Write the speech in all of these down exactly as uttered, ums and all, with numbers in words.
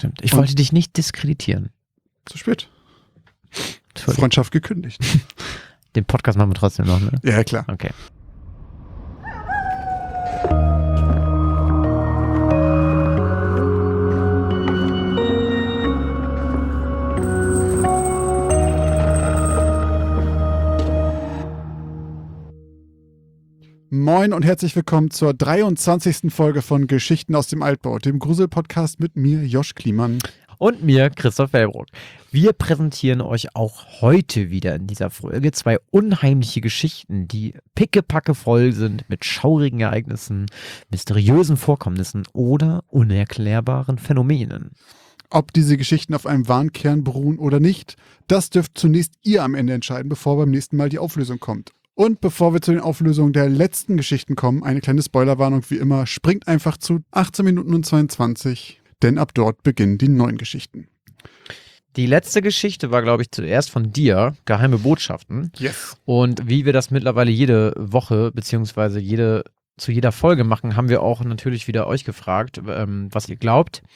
stimmt. Ich Und wollte dich nicht diskreditieren. zu spät. Freundschaft gekündigt. Den Podcast machen wir trotzdem noch, ne? Ja, klar. Okay. Moin und herzlich willkommen zur dreiundzwanzigsten Folge von Geschichten aus dem Altbau, dem Grusel-Podcast mit mir, Josh Kliemann. Und mir, Christoph Wellbrock. Wir präsentieren euch auch heute wieder in dieser Folge zwei unheimliche Geschichten, die pickepacke voll sind mit schaurigen Ereignissen, mysteriösen Vorkommnissen oder unerklärbaren Phänomenen. Ob diese Geschichten auf einem wahren Kern beruhen oder nicht, das dürft zunächst ihr am Ende entscheiden, bevor beim nächsten Mal die Auflösung kommt. Und bevor wir zu den Auflösungen der letzten Geschichten kommen, eine kleine Spoilerwarnung wie immer, springt einfach zu achtzehn Minuten und zweiundzwanzig, denn ab dort beginnen die neuen Geschichten. Die letzte Geschichte war, glaube ich, zuerst von dir, Geheime Botschaften. Yes. Und wie wir das mittlerweile jede Woche, beziehungsweise jede, zu jeder Folge machen, haben wir auch natürlich wieder euch gefragt, ähm, was ihr glaubt.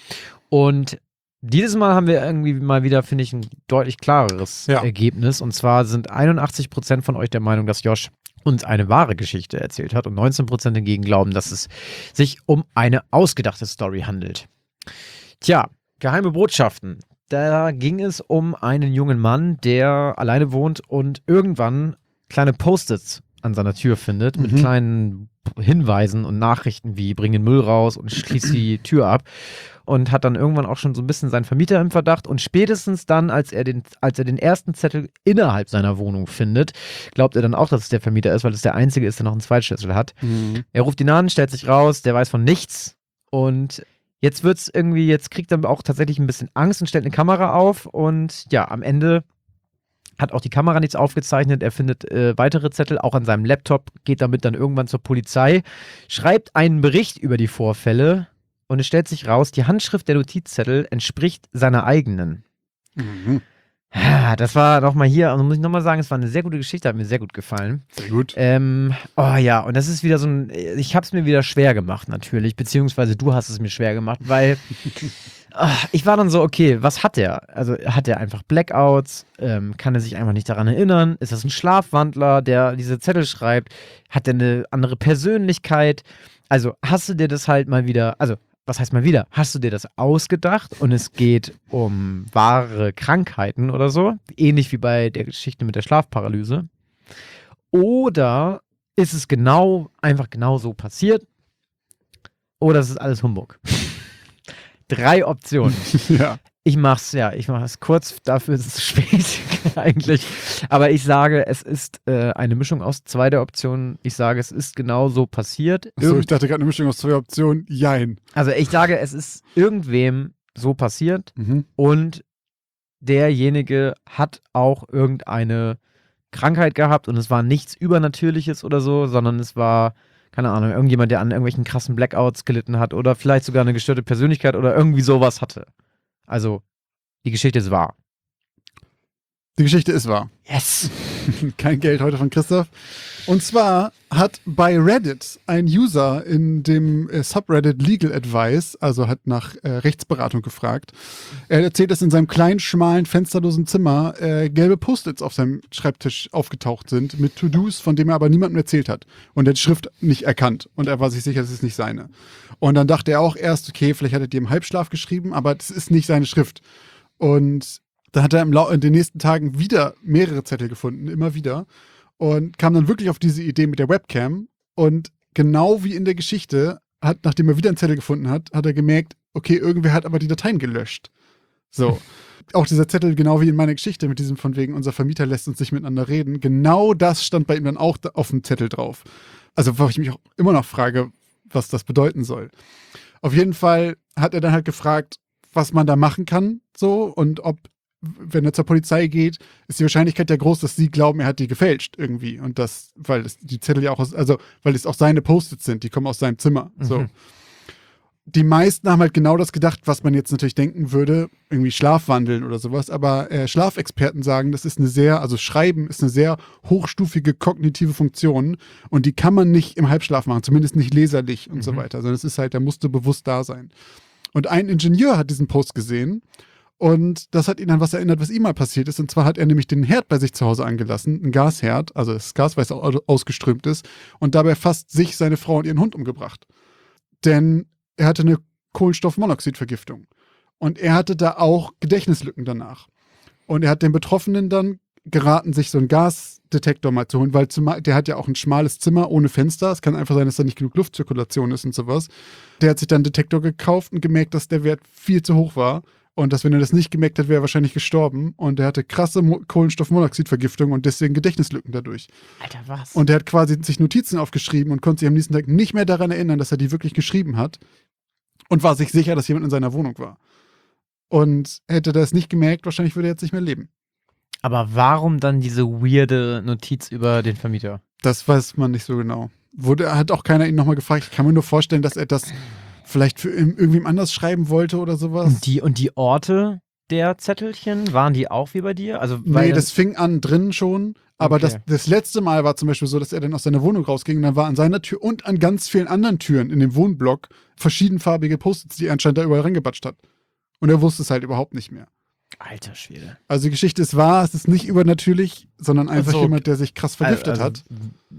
Und dieses Mal haben wir irgendwie mal wieder, finde ich, ein deutlich klareres Ja. Ergebnis. Und zwar sind einundachtzig Prozent von euch der Meinung, dass Josh uns eine wahre Geschichte erzählt hat und neunzehn Prozent hingegen glauben, dass es sich um eine ausgedachte Story handelt. Tja, Geheime Botschaften. Da ging es um einen jungen Mann, der alleine wohnt und irgendwann kleine Post-its an seiner Tür findet mit Mhm. kleinen Hinweisen und Nachrichten wie bring den Müll raus und schließ die Tür ab und hat dann irgendwann auch schon so ein bisschen seinen Vermieter im Verdacht und spätestens dann, als er den, als er den ersten Zettel innerhalb seiner Wohnung findet, glaubt er dann auch, dass es der Vermieter ist, weil es der einzige ist, der noch einen Zweitschlüssel hat. Mhm. Er ruft ihn an, stellt sich raus, der weiß von nichts und jetzt wird's irgendwie, jetzt kriegt er auch tatsächlich ein bisschen Angst und stellt eine Kamera auf und ja, am Ende hat auch die Kamera nichts aufgezeichnet. Er findet äh, weitere Zettel, auch an seinem Laptop, geht damit dann irgendwann zur Polizei, schreibt einen Bericht über die Vorfälle und es stellt sich raus, die Handschrift der Notizzettel entspricht seiner eigenen. Mhm. Ja, das war nochmal hier, also muss ich nochmal sagen, es war eine sehr gute Geschichte, hat mir sehr gut gefallen. Sehr gut. Ähm, oh ja, und das ist wieder so ein, ich habe es mir wieder schwer gemacht natürlich, beziehungsweise du hast es mir schwer gemacht, weil ach, ich war dann so, okay, was hat er? Also hat er einfach Blackouts? Ähm, kann er sich einfach nicht daran erinnern? Ist das ein Schlafwandler, der diese Zettel schreibt? Hat er eine andere Persönlichkeit? Also hast du dir das halt mal wieder, also was heißt mal wieder? Hast du dir das ausgedacht und es geht um wahre Krankheiten oder so? Ähnlich wie bei der Geschichte mit der Schlafparalyse. Oder ist es genau, einfach genau so passiert? Oder ist es alles Humbug? Drei Optionen. Ja. Ich mach's, ja, ich mach's kurz, dafür ist es spät eigentlich. Aber ich sage, es ist äh, eine Mischung aus zwei der Optionen. Ich sage, es ist genau so passiert. Achso, Irgend- ich dachte gerade eine Mischung aus zwei Optionen. Jein. Also ich sage, es ist irgendwem so passiert Mhm. und derjenige hat auch irgendeine Krankheit gehabt und es war nichts Übernatürliches oder so, sondern es war, keine Ahnung, irgendjemand, der an irgendwelchen krassen Blackouts gelitten hat oder vielleicht sogar eine gestörte Persönlichkeit oder irgendwie sowas hatte. Also, die Geschichte ist wahr. Die Geschichte ist wahr. Yes! Kein Geld heute von Christoph. Und zwar hat bei Reddit ein User in dem äh, Subreddit Legal Advice, also hat nach äh, Rechtsberatung gefragt. Er erzählt, dass in seinem kleinen, schmalen, fensterlosen Zimmer äh, gelbe Post-its auf seinem Schreibtisch aufgetaucht sind mit To-Dos, von dem er aber niemandem erzählt hat. Und er hat die Schrift nicht erkannt. Und er war sich sicher, das ist nicht seine. Und dann dachte er auch erst, okay, vielleicht hat er die im Halbschlaf geschrieben, aber das ist nicht seine Schrift. Und dann hat er im Lau- in den nächsten Tagen wieder mehrere Zettel gefunden, immer wieder. Und kam dann wirklich auf diese Idee mit der Webcam. Und genau wie in der Geschichte, hat, nachdem er wieder einen Zettel gefunden hat, hat er gemerkt, okay, irgendwer hat aber die Dateien gelöscht. So. Auch dieser Zettel, genau wie in meiner Geschichte mit diesem von wegen, unser Vermieter lässt uns nicht miteinander reden, genau das stand bei ihm dann auch da auf dem Zettel drauf. Also, wo ich mich auch immer noch frage, was das bedeuten soll. Auf jeden Fall hat er dann halt gefragt, was man da machen kann, so, und ob, wenn er zur Polizei geht, ist die Wahrscheinlichkeit ja groß, dass sie glauben, er hat die gefälscht irgendwie. Und das, weil es die Zettel ja auch aus, also, weil es auch seine Post-its sind, die kommen aus seinem Zimmer, so. Mhm. Die meisten haben halt genau das gedacht, was man jetzt natürlich denken würde, irgendwie Schlafwandeln oder sowas, aber äh, Schlafexperten sagen, das ist eine sehr, also Schreiben ist eine sehr hochstufige kognitive Funktion und die kann man nicht im Halbschlaf machen, zumindest nicht leserlich und Mhm. so weiter, also das ist halt, da musst du bewusst da sein. Und ein Ingenieur hat diesen Post gesehen und das hat ihn an was erinnert, was ihm mal passiert ist. Und zwar hat er nämlich den Herd bei sich zu Hause angelassen, ein Gasherd, also das Gas, weil es auch ausgeströmt ist, und dabei fast sich, seine Frau und ihren Hund umgebracht. Denn er hatte eine Kohlenstoffmonoxidvergiftung. Und er hatte da auch Gedächtnislücken danach. Und er hat den Betroffenen dann geraten, sich so einen Gasdetektor mal zu holen, weil zumal, der hat ja auch ein schmales Zimmer ohne Fenster. Es kann einfach sein, dass da nicht genug Luftzirkulation ist und sowas. Der hat sich dann einen Detektor gekauft und gemerkt, dass der Wert viel zu hoch war. Und dass, wenn er das nicht gemerkt hat, wäre er wahrscheinlich gestorben. Und er hatte krasse Mo- Kohlenstoffmonoxidvergiftung und deswegen Gedächtnislücken dadurch. Alter, was? Und er hat quasi sich Notizen aufgeschrieben und konnte sich am nächsten Tag nicht mehr daran erinnern, dass er die wirklich geschrieben hat. Und war sich sicher, dass jemand in seiner Wohnung war. Und hätte er das nicht gemerkt, wahrscheinlich würde er jetzt nicht mehr leben. Aber warum dann diese weirde Notiz über den Vermieter? Das weiß man nicht so genau. Wurde, hat auch keiner ihn nochmal gefragt. Ich kann mir nur vorstellen, dass er das vielleicht für irgendwem anders schreiben wollte oder sowas. Und die, und die Orte der Zettelchen, waren die auch wie bei dir? Also, weil Nee, das fing an drinnen schon. Aber Okay. das, das letzte Mal war zum Beispiel so, dass er dann aus seiner Wohnung rausging und dann war an seiner Tür und an ganz vielen anderen Türen in dem Wohnblock verschiedenfarbige Post-its, die er anscheinend da überall reingebatscht hat. Und er wusste es halt überhaupt nicht mehr. Alter Schwede. Also die Geschichte ist wahr, es ist nicht übernatürlich, sondern einfach so, jemand, der sich krass vergiftet also, hat.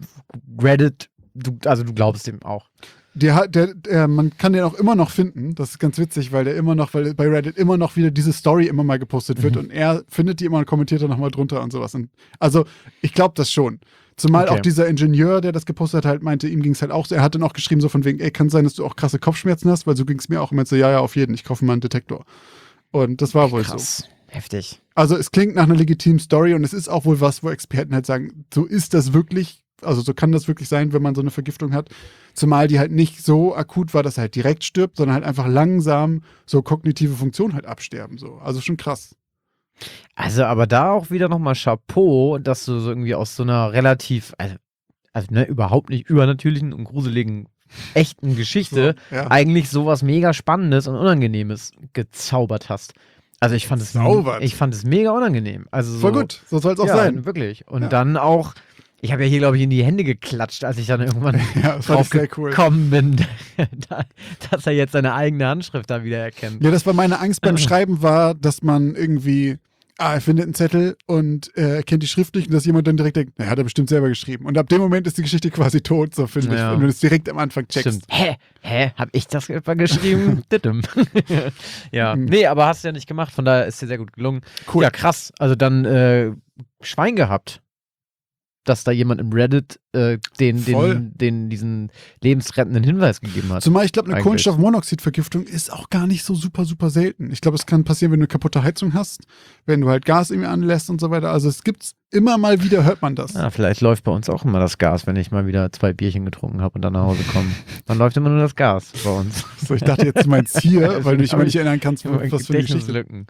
Reddit, du, also du glaubst dem auch. Der, hat- der, der, man kann den auch immer noch finden. Das ist ganz witzig, weil der immer noch, weil bei Reddit immer noch wieder diese Story immer mal gepostet wird Mhm. und er findet die immer und kommentiert dann nochmal drunter und sowas. Und also ich glaube das schon. Zumal Okay. auch dieser Ingenieur, der das gepostet hat, halt meinte, ihm ging es halt auch so. Er hat dann auch geschrieben so von wegen, ey, kann sein, dass du auch krasse Kopfschmerzen hast, weil so ging es mir auch immer so, ja, ja, auf jeden, ich kaufe mal einen Detektor. Und das war wohl so. Krass. Heftig. Also es klingt nach einer legitimen Story und es ist auch wohl was, wo Experten halt sagen, so ist das wirklich, also so kann das wirklich sein, wenn man so eine Vergiftung hat. Zumal die halt nicht so akut war, dass er halt direkt stirbt, sondern halt einfach langsam so kognitive Funktionen halt absterben. So. Also schon krass. Also, aber da auch wieder nochmal Chapeau, dass du so irgendwie aus so einer relativ, also, also ne, überhaupt nicht übernatürlichen und gruseligen, echten Geschichte So, ja. eigentlich sowas mega Spannendes und Unangenehmes gezaubert hast. Also ich fand es, Gezaubert? ich fand es mega unangenehm. Also so, Voll gut, so soll es auch ja, sein. wirklich. Und Ja. dann auch, ich habe ja hier, glaube ich, in die Hände geklatscht, als ich dann irgendwann Ja, das fand ich drauf sehr cool. gekommen bin, da- dass er jetzt seine eigene Handschrift da wieder erkennt. Ja, das war meine Angst beim Schreiben, war, dass man irgendwie, ah, er findet einen Zettel und äh, er kennt die Schrift nicht und dass jemand dann direkt denkt, na, hat er bestimmt selber geschrieben. Und ab dem Moment ist die Geschichte quasi tot, so finde Ja. ich, wenn du das direkt am Anfang checkst. Stimmt. Hä? Hä? Hab ich das etwa geschrieben? Dittem. Ja. Mhm. Nee, aber hast du ja nicht gemacht, von daher ist dir sehr gut gelungen. Cool. Ja, krass. Also dann äh, Schwein gehabt, dass da jemand im Reddit äh, den, Voll. den, den, diesen lebensrettenden Hinweis gegeben hat. Zumal ich glaube, eine Eigentlich. Kohlenstoffmonoxidvergiftung ist auch gar nicht so super, super selten. Ich glaube, es kann passieren, wenn du eine kaputte Heizung hast, wenn du halt Gas irgendwie anlässt und so weiter. Also es gibt's immer mal wieder, hört man das. Ja, vielleicht läuft bei uns auch immer das Gas, wenn ich mal wieder zwei Bierchen getrunken habe und dann nach Hause komme. Dann läuft immer nur das Gas bei uns. So, ich dachte jetzt, du meinst hier, weil du dich Aber mal nicht erinnern kannst, Immer was für eine Geschichte. Gedächtnislücken.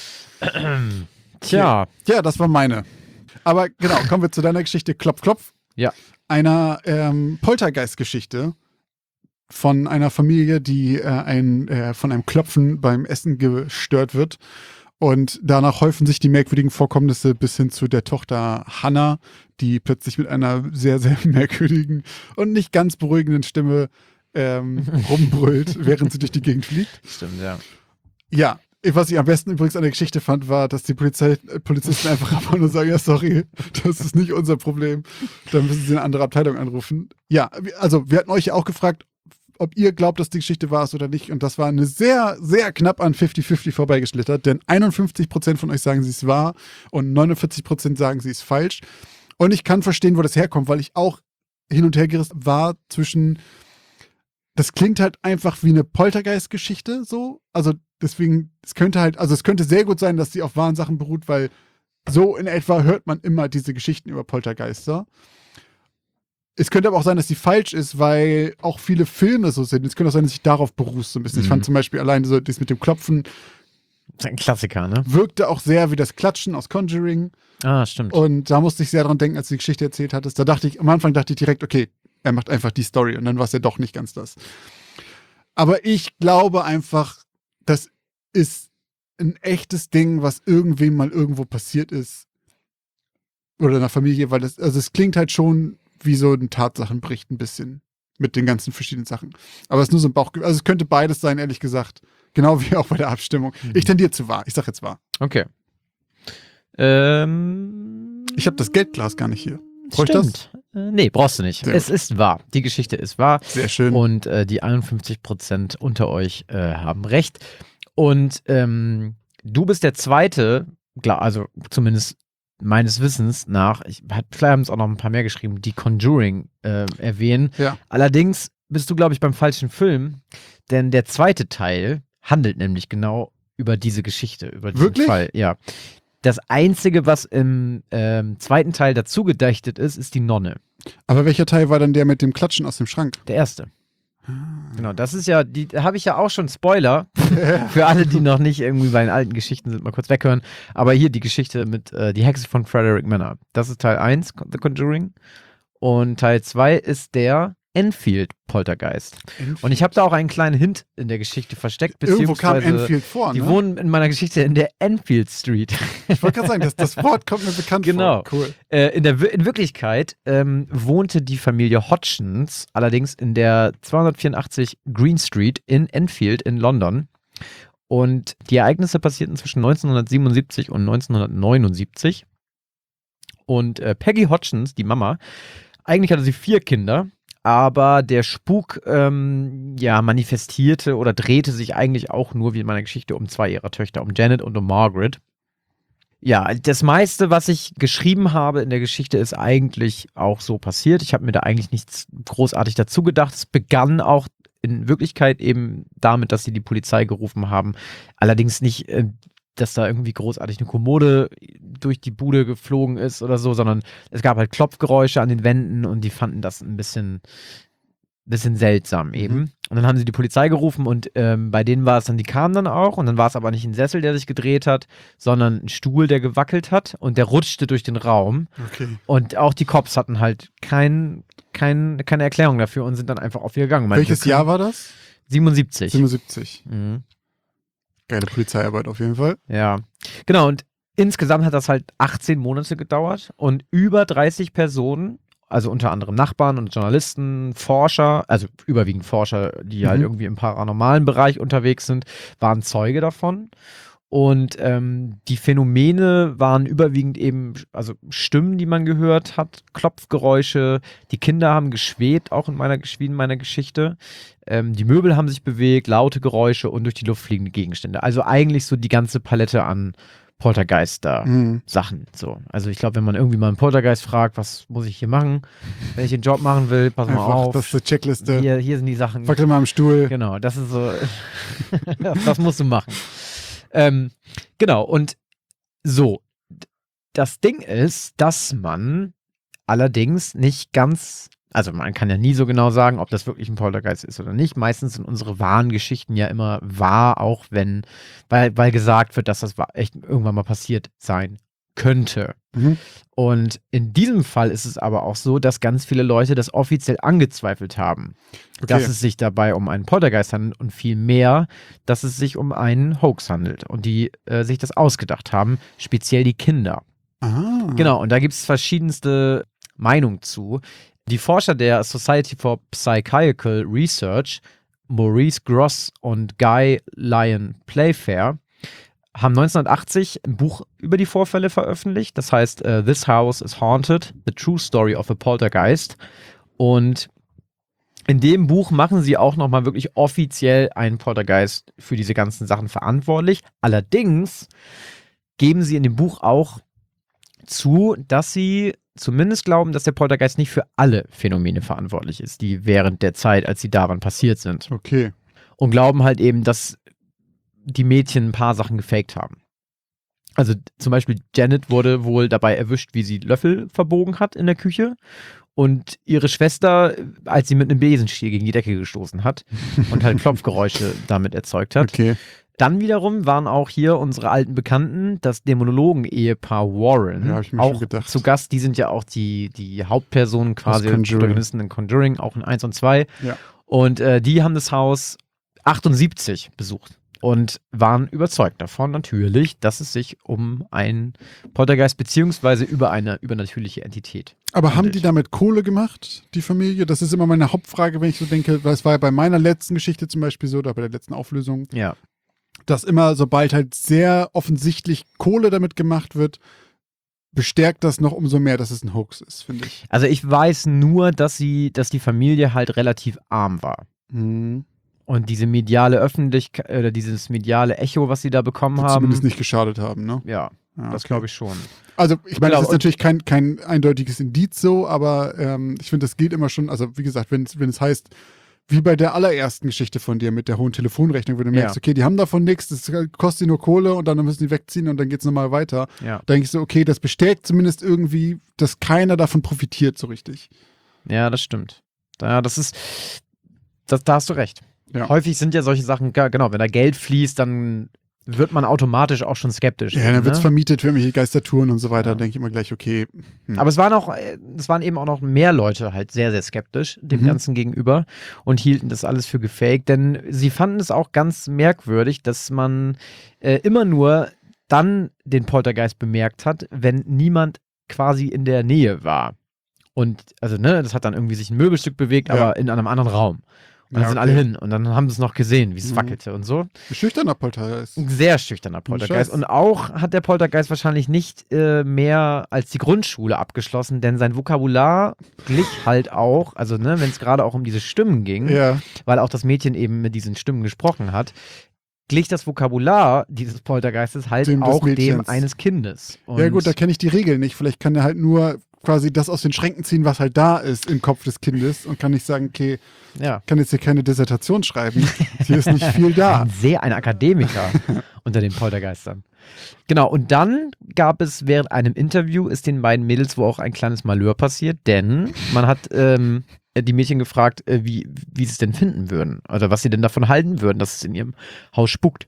Tja. Ja, das war meine. Aber genau, kommen wir zu deiner Geschichte Klopf, Klopf. Ja. Einer ähm, Poltergeist-Geschichte von einer Familie, die äh, ein, äh, von einem Klopfen beim Essen gestört wird. Und danach häufen sich die merkwürdigen Vorkommnisse bis hin zu der Tochter Hannah, die plötzlich mit einer sehr, sehr merkwürdigen und nicht ganz beruhigenden Stimme ähm, rumbrüllt, während sie durch die Gegend fliegt. Stimmt, ja. Ja, was ich am besten übrigens an der Geschichte fand, war, dass die Polizei, äh, Polizisten einfach einfach nur sagen, ja, sorry, das ist nicht unser Problem. Dann müssen sie eine andere Abteilung anrufen. Ja, wir- also wir hatten euch ja auch gefragt, ob ihr glaubt, dass die Geschichte wahr ist oder nicht. Und das war eine sehr, sehr knapp an fünfzig fünfzig vorbeigeschlittert, denn einundfünfzig Prozent von euch sagen, sie ist wahr und neunundvierzig Prozent sagen, sie ist falsch. Und ich kann verstehen, wo das herkommt, weil ich auch hin und her gerissen war zwischen, das klingt halt einfach wie eine Poltergeist-Geschichte so. Also deswegen, es könnte halt, also es könnte sehr gut sein, dass sie auf wahren Sachen beruht, weil so in etwa hört man immer diese Geschichten über Poltergeister. Es könnte aber auch sein, dass sie falsch ist, weil auch viele Filme so sind. Es könnte auch sein, dass sich darauf beruht so ein bisschen. Ich Mhm. fand zum Beispiel alleine so das mit dem Klopfen Das ist ein Klassiker, ne? wirkte auch sehr wie das Klatschen aus Conjuring. Ah, stimmt. Und da musste ich sehr dran denken, als du die Geschichte erzählt hattest. Da dachte ich, am Anfang dachte ich direkt, okay, er macht einfach die Story und dann war es ja doch nicht ganz das. Aber ich glaube einfach, das ist ein echtes Ding, was irgendwem mal irgendwo passiert ist. Oder einer Familie, weil das, also es klingt halt schon wie so ein Tatsachenbericht ein bisschen mit den ganzen verschiedenen Sachen. Aber es ist nur so ein Bauchgefühl. Also es könnte beides sein, ehrlich gesagt. Genau wie auch bei der Abstimmung. Mhm. Ich tendiere zu wahr. Ich sag jetzt wahr. Okay. Ähm, Ich habe das Geldglas gar nicht hier. Brauch ich stimmt. Äh, nee, brauchst du nicht. Sehr Es ist wahr. Die Geschichte ist wahr. Sehr schön. Und äh, die einundfünfzig Prozent unter euch äh, haben recht. Und ähm, du bist der Zweite, klar, also zumindest meines Wissens nach, ich, vielleicht haben es auch noch ein paar mehr geschrieben, die Conjuring äh, erwähnen. Ja. Allerdings bist du, glaube ich, beim falschen Film, denn der zweite Teil handelt nämlich genau über diese Geschichte, über diesen Wirklich? Fall. Ja. Das Einzige, was im ähm, zweiten Teil dazu gedächtet ist, ist die Nonne. Aber welcher Teil war dann der mit dem Klatschen aus dem Schrank? Der erste. Genau, das ist ja, die da habe ich ja auch schon Spoiler für alle, die noch nicht irgendwie bei den alten Geschichten sind, mal kurz weghören. Aber hier die Geschichte mit äh, die Hexe von Frederick Manor. Das ist Teil eins, The Conjuring. Und Teil zwei ist der Enfield-Poltergeist. Enfield. Und ich habe da auch einen kleinen Hint in der Geschichte versteckt, Irgendwo kam beziehungsweise Enfield vor, die ne? wohnen in meiner Geschichte in der Enfield Street. Ich wollte gerade sagen, das, das Wort kommt mir bekannt Genau. vor. Cool. Äh, in, der, Wir- in Wirklichkeit ähm, wohnte die Familie Hodgins allerdings in der zweihundertvierundachtzig Green Street in Enfield in London. Und die Ereignisse passierten zwischen neunzehnhundertsiebenundsiebzig und neunzehnhundertneunundsiebzig. Und äh, Peggy Hodgins, die Mama, eigentlich hatte sie vier Kinder, aber der Spuk ähm, ja, manifestierte oder drehte sich eigentlich auch nur, wie in meiner Geschichte, um zwei ihrer Töchter, um Janet und um Margaret. Ja, das meiste, was ich geschrieben habe in der Geschichte, ist eigentlich auch so passiert. Ich habe mir da eigentlich nichts großartig dazu gedacht. Es begann auch in Wirklichkeit eben damit, dass sie die Polizei gerufen haben. Allerdings nicht, äh, dass da irgendwie großartig eine Kommode durch die Bude geflogen ist oder so, sondern es gab halt Klopfgeräusche an den Wänden und die fanden das ein bisschen, bisschen seltsam eben. Mhm. Und dann haben sie die Polizei gerufen und ähm, bei denen war es dann, die kamen dann auch und dann war es aber nicht ein Sessel, der sich gedreht hat, sondern ein Stuhl, der gewackelt hat und der rutschte durch den Raum. Okay. Und auch die Cops hatten halt kein, kein, keine Erklärung dafür und sind dann einfach aufgegangen. Meinten, Welches wir können- Jahr war das? siebenundsiebzig. siebenundsiebzig. Mhm. Geile Polizeiarbeit auf jeden Fall. Ja, genau. Und insgesamt hat das halt achtzehn Monate gedauert und über dreißig Personen, also unter anderem Nachbarn und Journalisten, Forscher, also überwiegend Forscher, die halt Mhm. irgendwie im paranormalen Bereich unterwegs sind, waren Zeuge davon. Und ähm, die Phänomene waren überwiegend eben, also Stimmen, die man gehört hat, Klopfgeräusche, die Kinder haben geschwebt, auch in meiner, wie in meiner Geschichte. Ähm, die Möbel haben sich bewegt, laute Geräusche und durch die Luft fliegende Gegenstände. Also eigentlich so die ganze Palette an Poltergeister-Sachen. Mhm. So. Also ich glaube, wenn man irgendwie mal einen Poltergeist fragt, was muss ich hier machen, wenn ich den Job machen will, pass mal Einfach, auf. das ist die Checkliste. Hier, hier sind die Sachen. Wackel mal am Stuhl. Genau, das ist so, das musst du machen. Ähm, genau, und so, d- das Ding ist, dass man allerdings nicht ganz, also man kann ja nie so genau sagen, ob das wirklich ein Poltergeist ist oder nicht. Meistens sind unsere wahren Geschichten ja immer wahr, auch wenn, weil, weil gesagt wird, dass das wa- echt irgendwann mal passiert sein könnte. Mhm. Und in diesem Fall ist es aber auch so, dass ganz viele Leute das offiziell angezweifelt haben, Okay. dass es sich dabei um einen Poltergeist handelt und vielmehr, dass es sich um einen Hoax handelt und die äh, sich das ausgedacht haben, speziell die Kinder. Ah. Genau, und da gibt es verschiedenste Meinungen zu. Die Forscher der Society for Psychical Research, Maurice Gross und Guy Lyon Playfair, haben neunzehnhundertachtzig ein Buch über die Vorfälle veröffentlicht. Das heißt, uh, This House is Haunted, The True Story of a Poltergeist. Und in dem Buch machen sie auch nochmal wirklich offiziell einen Poltergeist für diese ganzen Sachen verantwortlich. Allerdings geben sie in dem Buch auch zu, dass sie zumindest glauben, dass der Poltergeist nicht für alle Phänomene verantwortlich ist, die während der Zeit, als sie daran passiert sind. Okay. Und glauben halt eben, dass die Mädchen ein paar Sachen gefaked haben. Also zum Beispiel Janet wurde wohl dabei erwischt, wie sie Löffel verbogen hat in der Küche und ihre Schwester, als sie mit einem Besenstiel gegen die Decke gestoßen hat und halt Klopfgeräusche damit erzeugt hat. Okay. Dann wiederum waren auch hier unsere alten Bekannten, das Dämonologen-Ehepaar Warren, Ja, hab ich mir schon auch gedacht. zu Gast. Die sind ja auch die, die Hauptpersonen quasi, Conjuring. Protagonisten in Conjuring, auch in eins und zwei. Ja. Und äh, die haben das Haus achtundsiebzig besucht und waren überzeugt davon natürlich, dass es sich um einen Poltergeist beziehungsweise über eine übernatürliche Entität Aber haben handelt. die damit Kohle gemacht, die Familie? Das ist immer meine Hauptfrage, wenn ich so denke, das war ja bei meiner letzten Geschichte zum Beispiel so, oder bei der letzten Auflösung. Ja. dass immer, sobald halt sehr offensichtlich Kohle damit gemacht wird, bestärkt das noch umso mehr, dass es ein Hoax ist, finde ich. Also ich weiß nur, dass sie, dass die Familie halt relativ arm war. Mhm. Und diese mediale Öffentlichkeit, oder dieses mediale Echo, was sie da bekommen Die haben. zumindest nicht geschadet haben, ne? Ja, Ja, das okay. glaube ich schon. Also ich meine, Genau, das ist und- natürlich kein, kein eindeutiges Indiz so, aber ähm, ich finde, das gilt immer schon, also wie gesagt, wenn, wenn es heißt, wie bei der allerersten Geschichte von dir mit der hohen Telefonrechnung, wenn du merkst, Ja. okay, die haben davon nichts, das kostet sie nur Kohle und dann müssen die wegziehen und dann geht es nochmal weiter. Ja. Da denke ich so, okay, das bestätigt zumindest irgendwie, dass keiner davon profitiert so richtig. Ja, das stimmt. Ja, das ist, das, da hast du recht. Ja. Häufig sind ja solche Sachen, ja, genau, wenn da Geld fließt, dann wird man automatisch auch schon skeptisch. Ja, dann ne? wird es vermietet für irgendwelche Geistertouren und so weiter, Ja. denke ich immer gleich, okay. Hm. Aber es waren auch, äh, es waren eben auch noch mehr Leute halt sehr, sehr skeptisch dem Mhm. Ganzen gegenüber und hielten das alles für gefaked, denn sie fanden es auch ganz merkwürdig, dass man äh, immer nur dann den Poltergeist bemerkt hat, wenn niemand quasi in der Nähe war. Und, also, ne, das hat dann irgendwie sich ein Möbelstück bewegt, Ja. aber in einem anderen Raum. Und dann Ja, sind okay. alle hin und dann haben sie es noch gesehen, wie es Mhm. wackelte und so. Schüchterner Poltergeist. Ein sehr schüchterner Poltergeist. Scheiß. Und auch hat der Poltergeist wahrscheinlich nicht äh, mehr als die Grundschule abgeschlossen, denn sein Vokabular glich halt auch, also ne, wenn es gerade auch um diese Stimmen ging, Ja, weil auch das Mädchen eben mit diesen Stimmen gesprochen hat, glich das Vokabular dieses Poltergeistes halt Dem des auch dem Mädchens. eines Kindes. Und ja gut, da kenne ich die Regeln nicht. Vielleicht kann er halt nur quasi das aus den Schränken ziehen, was halt da ist im Kopf des Kindes und kann nicht sagen, okay, ja. kann jetzt hier keine Dissertation schreiben. Hier ist nicht viel da. Ein sehr ein Akademiker unter den Poltergeistern. Genau, und dann gab es während einem Interview, ist den beiden Mädels wohl auch ein kleines Malheur passiert, denn man hat ähm, die Mädchen gefragt, äh, wie, wie sie es denn finden würden, oder was sie denn davon halten würden, dass es in ihrem Haus spukt.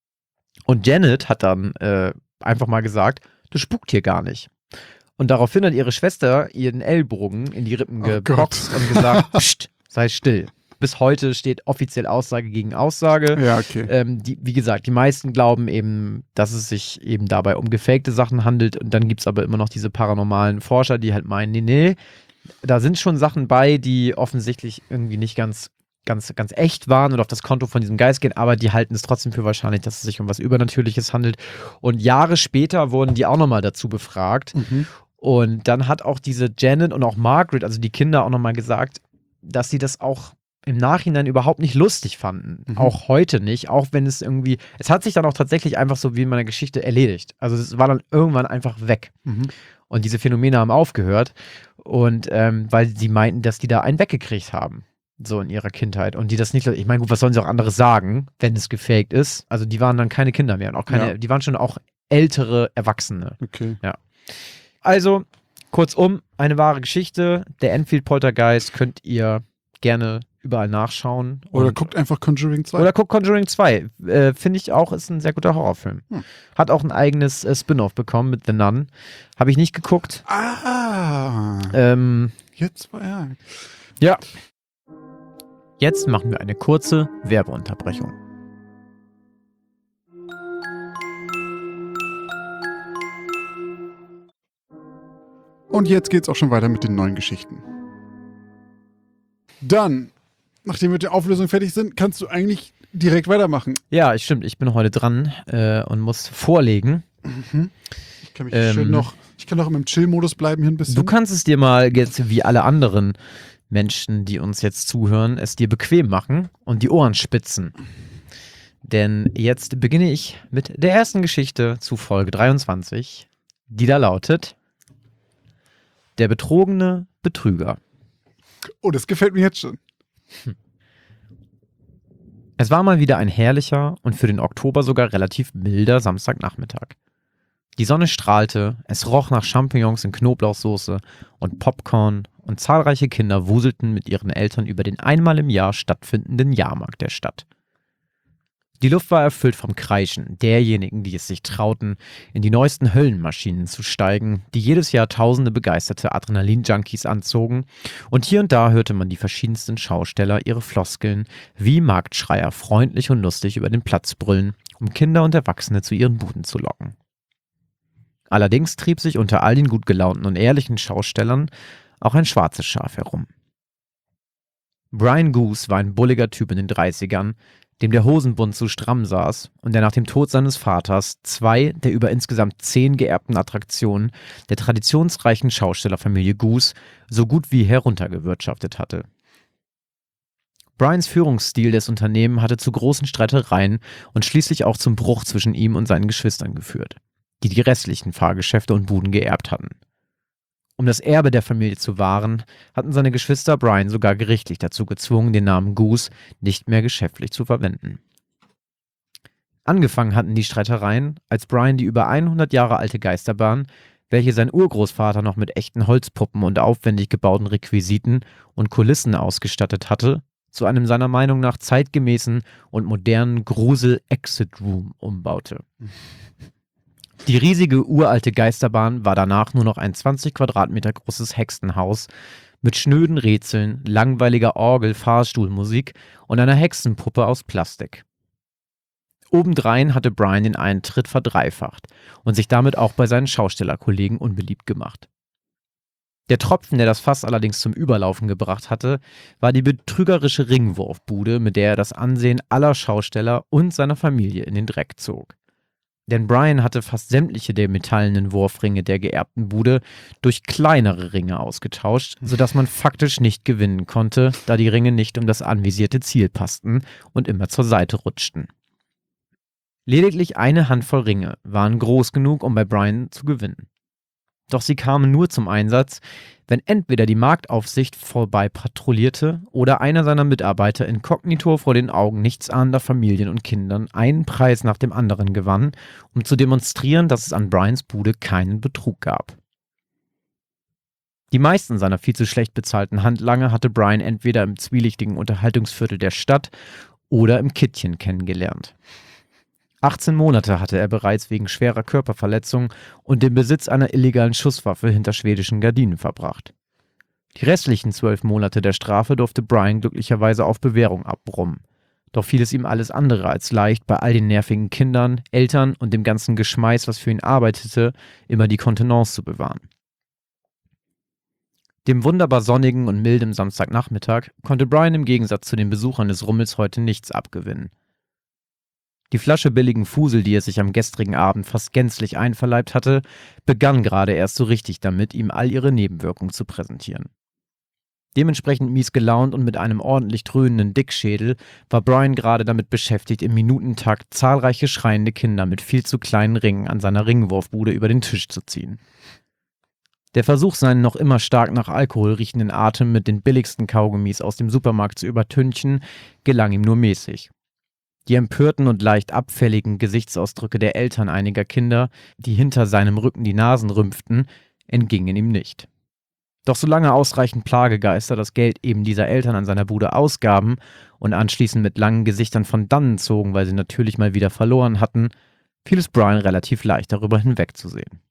Und Janet hat dann äh, einfach mal gesagt, das spukt hier gar nicht. Und daraufhin hat ihre Schwester ihren Ellbogen in die Rippen Oh geboxt Gott. und gesagt, Psst, sei still. Bis heute steht offiziell Aussage gegen Aussage. Ja, okay. Ähm, die, wie gesagt, die meisten glauben eben, dass es sich eben dabei um gefakte Sachen handelt und dann gibt es aber immer noch diese paranormalen Forscher, die halt meinen, nee, nee, da sind schon Sachen bei, die offensichtlich irgendwie nicht ganz, ganz, ganz echt waren und auf das Konto von diesem Geist gehen, aber die halten es trotzdem für wahrscheinlich, dass es sich um was Übernatürliches handelt. Und Jahre später wurden die auch nochmal dazu befragt Mhm. und dann hat auch diese Janet und auch Margaret, also die Kinder, auch nochmal gesagt, dass sie das auch im Nachhinein überhaupt nicht lustig fanden. Mhm. Auch heute nicht, auch wenn es irgendwie, es hat sich dann auch tatsächlich einfach so wie in meiner Geschichte erledigt. Also es war dann irgendwann einfach weg. Mhm. Und diese Phänomene haben aufgehört. Und ähm, weil sie meinten, dass die da einen weggekriegt haben. So in ihrer Kindheit. Und die das nicht, ich meine, gut, was sollen sie auch anderes sagen, wenn es gefaked ist? Also die waren dann keine Kinder mehr und auch keine, Ja. die waren schon auch ältere Erwachsene. Okay. Also, kurzum, eine wahre Geschichte. Der Enfield Poltergeist könnt ihr gerne überall nachschauen. Oder Und- guckt einfach Conjuring zwei. oder guckt Conjuring zwei. Äh, Finde ich auch, ist ein sehr guter Horrorfilm. Hm. Hat auch ein eigenes äh, Spin-off bekommen mit The Nun. Habe ich nicht geguckt. Ah, Ähm, jetzt war er. ja. Jetzt machen wir eine kurze Werbeunterbrechung. Und jetzt geht's auch schon weiter mit den neuen Geschichten. Dann, nachdem wir mit der Auflösung fertig sind, kannst du eigentlich direkt weitermachen. Ja, stimmt. Ich bin heute dran äh, und muss vorlegen. Ich kann mich Ähm, schön noch, ich kann noch im Chill-Modus bleiben hier ein bisschen. Du kannst es dir mal jetzt wie alle anderen Menschen, die uns jetzt zuhören, es dir bequem machen und die Ohren spitzen. Denn jetzt beginne ich mit der ersten Geschichte zu Folge dreiundzwanzig, die da lautet: Der betrogene Betrüger. Oh, das gefällt mir jetzt schon. Es war mal wieder ein herrlicher und für den Oktober sogar relativ milder Samstagnachmittag. Die Sonne strahlte, es roch nach Champignons in Knoblauchsoße und Popcorn und zahlreiche Kinder wuselten mit ihren Eltern über den einmal im Jahr stattfindenden Jahrmarkt der Stadt. Die Luft war erfüllt vom Kreischen derjenigen, die es sich trauten, in die neuesten Höllenmaschinen zu steigen, die jedes Jahr tausende begeisterte Adrenalin-Junkies anzogen, und hier und da hörte man die verschiedensten Schausteller ihre Floskeln wie Marktschreier freundlich und lustig über den Platz brüllen, um Kinder und Erwachsene zu ihren Buden zu locken. Allerdings trieb sich unter all den gut gelaunten und ehrlichen Schaustellern auch ein schwarzes Schaf herum. Brian Goose war ein bulliger Typ in den dreißigern, dem der Hosenbund zu stramm saß und der nach dem Tod seines Vaters zwei der über insgesamt zehn geerbten Attraktionen der traditionsreichen Schaustellerfamilie Goose so gut wie heruntergewirtschaftet hatte. Bryans Führungsstil des Unternehmens hatte zu großen Streitereien und schließlich auch zum Bruch zwischen ihm und seinen Geschwistern geführt, die die restlichen Fahrgeschäfte und Buden geerbt hatten. Um das Erbe der Familie zu wahren, hatten seine Geschwister Bryan sogar gerichtlich dazu gezwungen, den Namen Goose nicht mehr geschäftlich zu verwenden. Angefangen hatten die Streitereien, als Bryan die über hundert Jahre alte Geisterbahn, welche sein Urgroßvater noch mit echten Holzpuppen und aufwendig gebauten Requisiten und Kulissen ausgestattet hatte, zu einem seiner Meinung nach zeitgemäßen und modernen Grusel-Exit-Room umbaute. Die riesige uralte Geisterbahn war danach nur noch ein zwanzig Quadratmeter großes Hexenhaus mit schnöden Rätseln, langweiliger Orgel-Fahrstuhlmusik und einer Hexenpuppe aus Plastik. Obendrein hatte Bryan den Eintritt verdreifacht und sich damit auch bei seinen Schaustellerkollegen unbeliebt gemacht. Der Tropfen, der das Fass allerdings zum Überlaufen gebracht hatte, war die betrügerische Ringwurfbude, mit der er das Ansehen aller Schausteller und seiner Familie in den Dreck zog. Denn Bryan hatte fast sämtliche der metallenen Wurfringe der geerbten Bude durch kleinere Ringe ausgetauscht, sodass man faktisch nicht gewinnen konnte, da die Ringe nicht um das anvisierte Ziel passten und immer zur Seite rutschten. Lediglich eine Handvoll Ringe waren groß genug, um bei Bryan zu gewinnen. Doch sie kamen nur zum Einsatz, wenn entweder die Marktaufsicht vorbei patrouillierte oder einer seiner Mitarbeiter inkognito vor den Augen nichtsahnender Familien und Kindern einen Preis nach dem anderen gewann, um zu demonstrieren, dass es an Bryans Bude keinen Betrug gab. Die meisten seiner viel zu schlecht bezahlten Handlanger hatte Bryan entweder im zwielichtigen Unterhaltungsviertel der Stadt oder im Kittchen kennengelernt. achtzehn Monate hatte er bereits wegen schwerer Körperverletzung und dem Besitz einer illegalen Schusswaffe hinter schwedischen Gardinen verbracht. Die restlichen zwölf Monate der Strafe durfte Bryan glücklicherweise auf Bewährung abbrummen. Doch fiel es ihm alles andere als leicht, bei all den nervigen Kindern, Eltern und dem ganzen Geschmeiß, was für ihn arbeitete, immer die Kontenance zu bewahren. Dem wunderbar sonnigen und milden Samstagnachmittag konnte Bryan im Gegensatz zu den Besuchern des Rummels heute nichts abgewinnen. Die Flasche billigen Fusel, die er sich am gestrigen Abend fast gänzlich einverleibt hatte, begann gerade erst so richtig damit, ihm all ihre Nebenwirkungen zu präsentieren. Dementsprechend mies gelaunt und mit einem ordentlich dröhnenden Dickschädel war Bryan gerade damit beschäftigt, im Minutentakt zahlreiche schreiende Kinder mit viel zu kleinen Ringen an seiner Ringwurfbude über den Tisch zu ziehen. Der Versuch, seinen noch immer stark nach Alkohol riechenden Atem mit den billigsten Kaugummis aus dem Supermarkt zu übertünchen, gelang ihm nur mäßig. Die empörten und leicht abfälligen Gesichtsausdrücke der Eltern einiger Kinder, die hinter seinem Rücken die Nasen rümpften, entgingen ihm nicht. Doch solange ausreichend Plagegeister das Geld eben dieser Eltern an seiner Bude ausgaben und anschließend mit langen Gesichtern von dannen zogen, weil sie natürlich mal wieder verloren hatten, fiel es Bryan relativ leicht, darüber hinwegzusehen.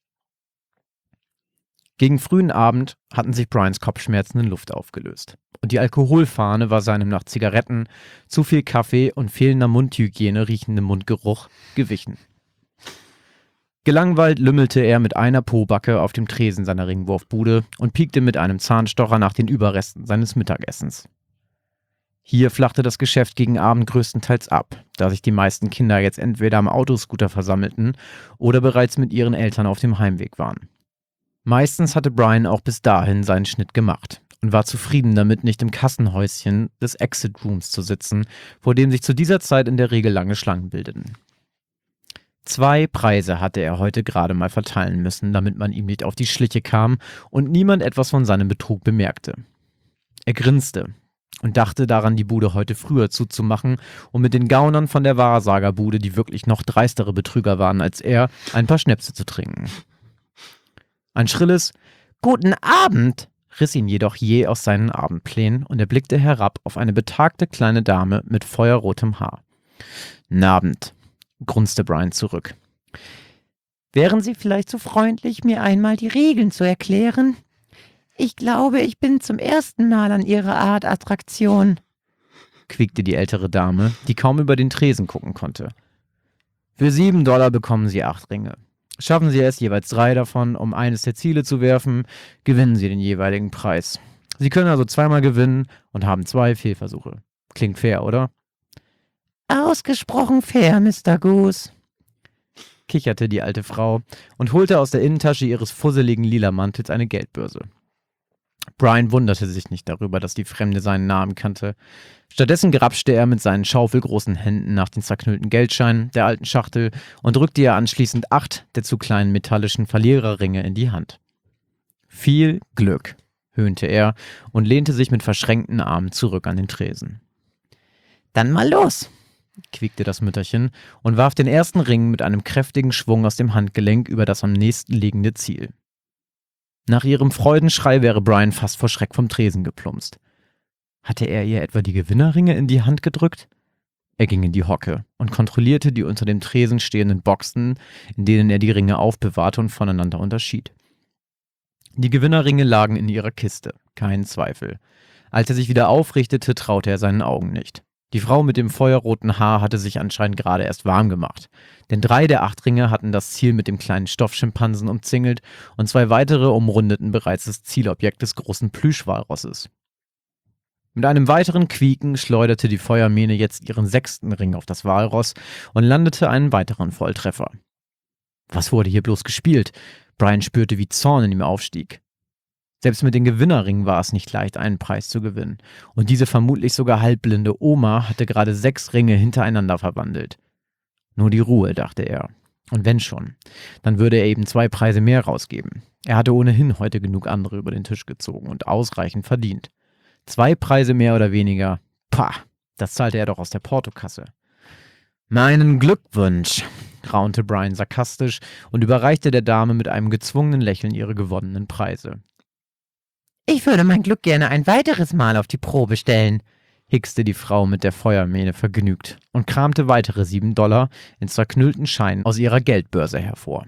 Gegen frühen Abend hatten sich Bryans Kopfschmerzen in Luft aufgelöst. Und die Alkoholfahne war seinem nach Zigaretten, zu viel Kaffee und fehlender Mundhygiene riechenden Mundgeruch gewichen. Gelangweilt lümmelte er mit einer Pobacke auf dem Tresen seiner Ringwurfbude und piekte mit einem Zahnstocher nach den Überresten seines Mittagessens. Hier flachte das Geschäft gegen Abend größtenteils ab, da sich die meisten Kinder jetzt entweder am Autoscooter versammelten oder bereits mit ihren Eltern auf dem Heimweg waren. Meistens hatte Bryan auch bis dahin seinen Schnitt gemacht und war zufrieden damit, nicht im Kassenhäuschen des Exit Rooms zu sitzen, vor dem sich zu dieser Zeit in der Regel lange Schlangen bildeten. Zwei Preise hatte er heute gerade mal verteilen müssen, damit man ihm nicht auf die Schliche kam und niemand etwas von seinem Betrug bemerkte. Er grinste und dachte daran, die Bude heute früher zuzumachen, um mit den Gaunern von der Wahrsagerbude, die wirklich noch dreistere Betrüger waren als er, ein paar Schnäpse zu trinken. Ein schrilles »Guten Abend« riss ihn jedoch je aus seinen Abendplänen und er blickte herab auf eine betagte kleine Dame mit feuerrotem Haar. »'N Abend«, grunzte Bryan zurück. »Wären Sie vielleicht so freundlich, mir einmal die Regeln zu erklären? Ich glaube, ich bin zum ersten Mal an Ihrer Art Attraktion«, quiekte die ältere Dame, die kaum über den Tresen gucken konnte. »Für sieben Dollar bekommen Sie acht Ringe. Schaffen Sie es, jeweils drei davon, um eines der Ziele zu werfen, gewinnen Sie den jeweiligen Preis. Sie können also zweimal gewinnen und haben zwei Fehlversuche. Klingt fair, oder?« Ausgesprochen fair, Mister Goose, kicherte die alte Frau und holte aus der Innentasche ihres fusseligen lila Mantels eine Geldbörse. Brian wunderte sich nicht darüber, dass die Fremde seinen Namen kannte. Stattdessen grapschte er mit seinen schaufelgroßen Händen nach den zerknüllten Geldscheinen der alten Schachtel und drückte ihr anschließend acht der zu kleinen metallischen Verliererringe in die Hand. »Viel Glück«, höhnte er und lehnte sich mit verschränkten Armen zurück an den Tresen. »Dann mal los«, quiekte das Mütterchen und warf den ersten Ring mit einem kräftigen Schwung aus dem Handgelenk über das am nächsten liegende Ziel. Nach ihrem Freudenschrei wäre Brian fast vor Schreck vom Tresen geplumpst. Hatte er ihr etwa die Gewinnerringe in die Hand gedrückt? Er ging in die Hocke und kontrollierte die unter dem Tresen stehenden Boxen, in denen er die Ringe aufbewahrte und voneinander unterschied. Die Gewinnerringe lagen in ihrer Kiste, kein Zweifel. Als er sich wieder aufrichtete, traute er seinen Augen nicht. Die Frau mit dem feuerroten Haar hatte sich anscheinend gerade erst warm gemacht, denn drei der acht Ringe hatten das Ziel mit dem kleinen Stoffschimpansen umzingelt und zwei weitere umrundeten bereits das Zielobjekt des großen Plüschwalrosses. Mit einem weiteren Quieken schleuderte die Feuermähne jetzt ihren sechsten Ring auf das Walross und landete einen weiteren Volltreffer. Was wurde hier bloß gespielt? Brian spürte, wie Zorn in ihm aufstieg. Selbst mit den Gewinnerringen war es nicht leicht, einen Preis zu gewinnen. Und diese vermutlich sogar halbblinde Oma hatte gerade sechs Ringe hintereinander verwandelt. Nur die Ruhe, dachte er. Und wenn schon, dann würde er eben zwei Preise mehr rausgeben. Er hatte ohnehin heute genug andere über den Tisch gezogen und ausreichend verdient. Zwei Preise mehr oder weniger, pah, das zahlte er doch aus der Portokasse. »Meinen Glückwunsch«, raunte Brian sarkastisch und überreichte der Dame mit einem gezwungenen Lächeln ihre gewonnenen Preise. »Ich würde mein Glück gerne ein weiteres Mal auf die Probe stellen«, hickste die Frau mit der Feuermähne vergnügt und kramte weitere sieben Dollar in zerknüllten Scheinen aus ihrer Geldbörse hervor.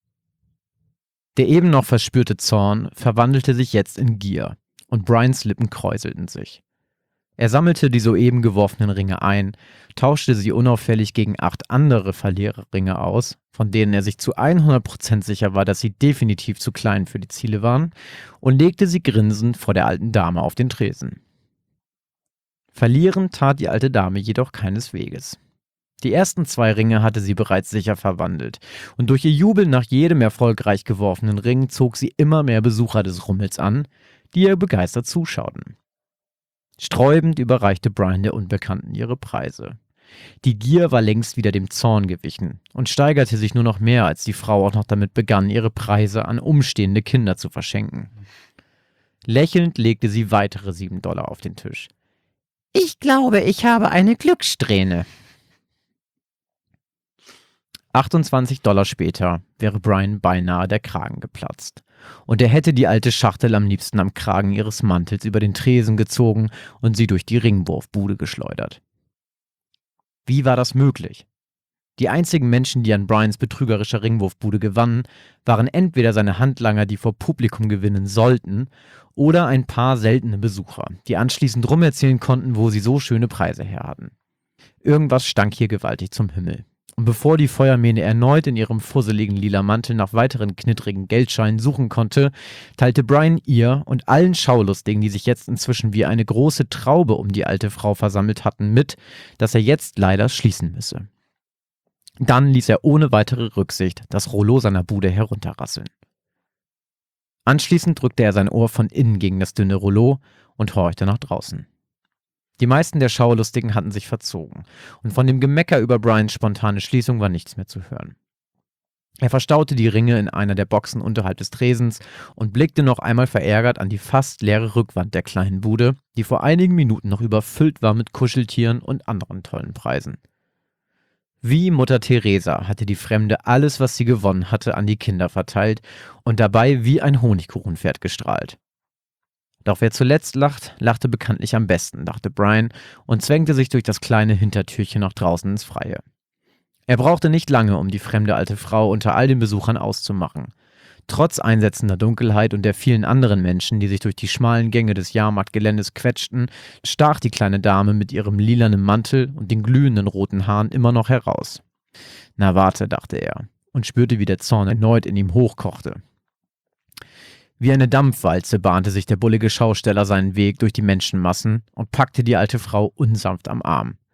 Der eben noch verspürte Zorn verwandelte sich jetzt in Gier und Brians Lippen kräuselten sich. Er sammelte die soeben geworfenen Ringe ein, tauschte sie unauffällig gegen acht andere Verliererringe aus, von denen er sich zu hundert Prozent sicher war, dass sie definitiv zu klein für die Ziele waren, und legte sie grinsend vor der alten Dame auf den Tresen. Verlieren tat die alte Dame jedoch keinesweges. Die ersten zwei Ringe hatte sie bereits sicher verwandelt, und durch ihr Jubeln nach jedem erfolgreich geworfenen Ring zog sie immer mehr Besucher des Rummels an, die ihr begeistert zuschauten. Sträubend überreichte Brian der Unbekannten ihre Preise. Die Gier war längst wieder dem Zorn gewichen und steigerte sich nur noch mehr, als die Frau auch noch damit begann, ihre Preise an umstehende Kinder zu verschenken. Lächelnd legte sie weitere sieben Dollar auf den Tisch. »Ich glaube, ich habe eine Glückssträhne.« achtundzwanzig Dollar später wäre Brian beinahe der Kragen geplatzt. Und er hätte die alte Schachtel am liebsten am Kragen ihres Mantels über den Tresen gezogen und sie durch die Ringwurfbude geschleudert. Wie war das möglich? Die einzigen Menschen, die an Brians betrügerischer Ringwurfbude gewannen, waren entweder seine Handlanger, die vor Publikum gewinnen sollten, oder ein paar seltene Besucher, die anschließend rumerzählen konnten, wo sie so schöne Preise her hatten. Irgendwas stank hier gewaltig zum Himmel. Und bevor die Feuermähne erneut in ihrem fusseligen lila Mantel nach weiteren knittrigen Geldscheinen suchen konnte, teilte Brian ihr und allen Schaulustigen, die sich jetzt inzwischen wie eine große Traube um die alte Frau versammelt hatten, mit, dass er jetzt leider schließen müsse. Dann ließ er ohne weitere Rücksicht das Rollo seiner Bude herunterrasseln. Anschließend drückte er sein Ohr von innen gegen das dünne Rollo und horchte nach draußen. Die meisten der Schaulustigen hatten sich verzogen, und von dem Gemecker über Brians spontane Schließung war nichts mehr zu hören. Er verstaute die Ringe in einer der Boxen unterhalb des Tresens und blickte noch einmal verärgert an die fast leere Rückwand der kleinen Bude, die vor einigen Minuten noch überfüllt war mit Kuscheltieren und anderen tollen Preisen. Wie Mutter Teresa hatte die Fremde alles, was sie gewonnen hatte, an die Kinder verteilt und dabei wie ein Honigkuchenpferd gestrahlt. Doch wer zuletzt lacht, lachte bekanntlich am besten, dachte Brian und zwängte sich durch das kleine Hintertürchen nach draußen ins Freie. Er brauchte nicht lange, um die fremde alte Frau unter all den Besuchern auszumachen. Trotz einsetzender Dunkelheit und der vielen anderen Menschen, die sich durch die schmalen Gänge des Jahrmarktgeländes quetschten, stach die kleine Dame mit ihrem lilanen Mantel und den glühenden roten Haaren immer noch heraus. Na warte, dachte er und spürte, wie der Zorn erneut in ihm hochkochte. Wie eine Dampfwalze bahnte sich der bullige Schausteller seinen Weg durch die Menschenmassen und packte die alte Frau unsanft am Arm.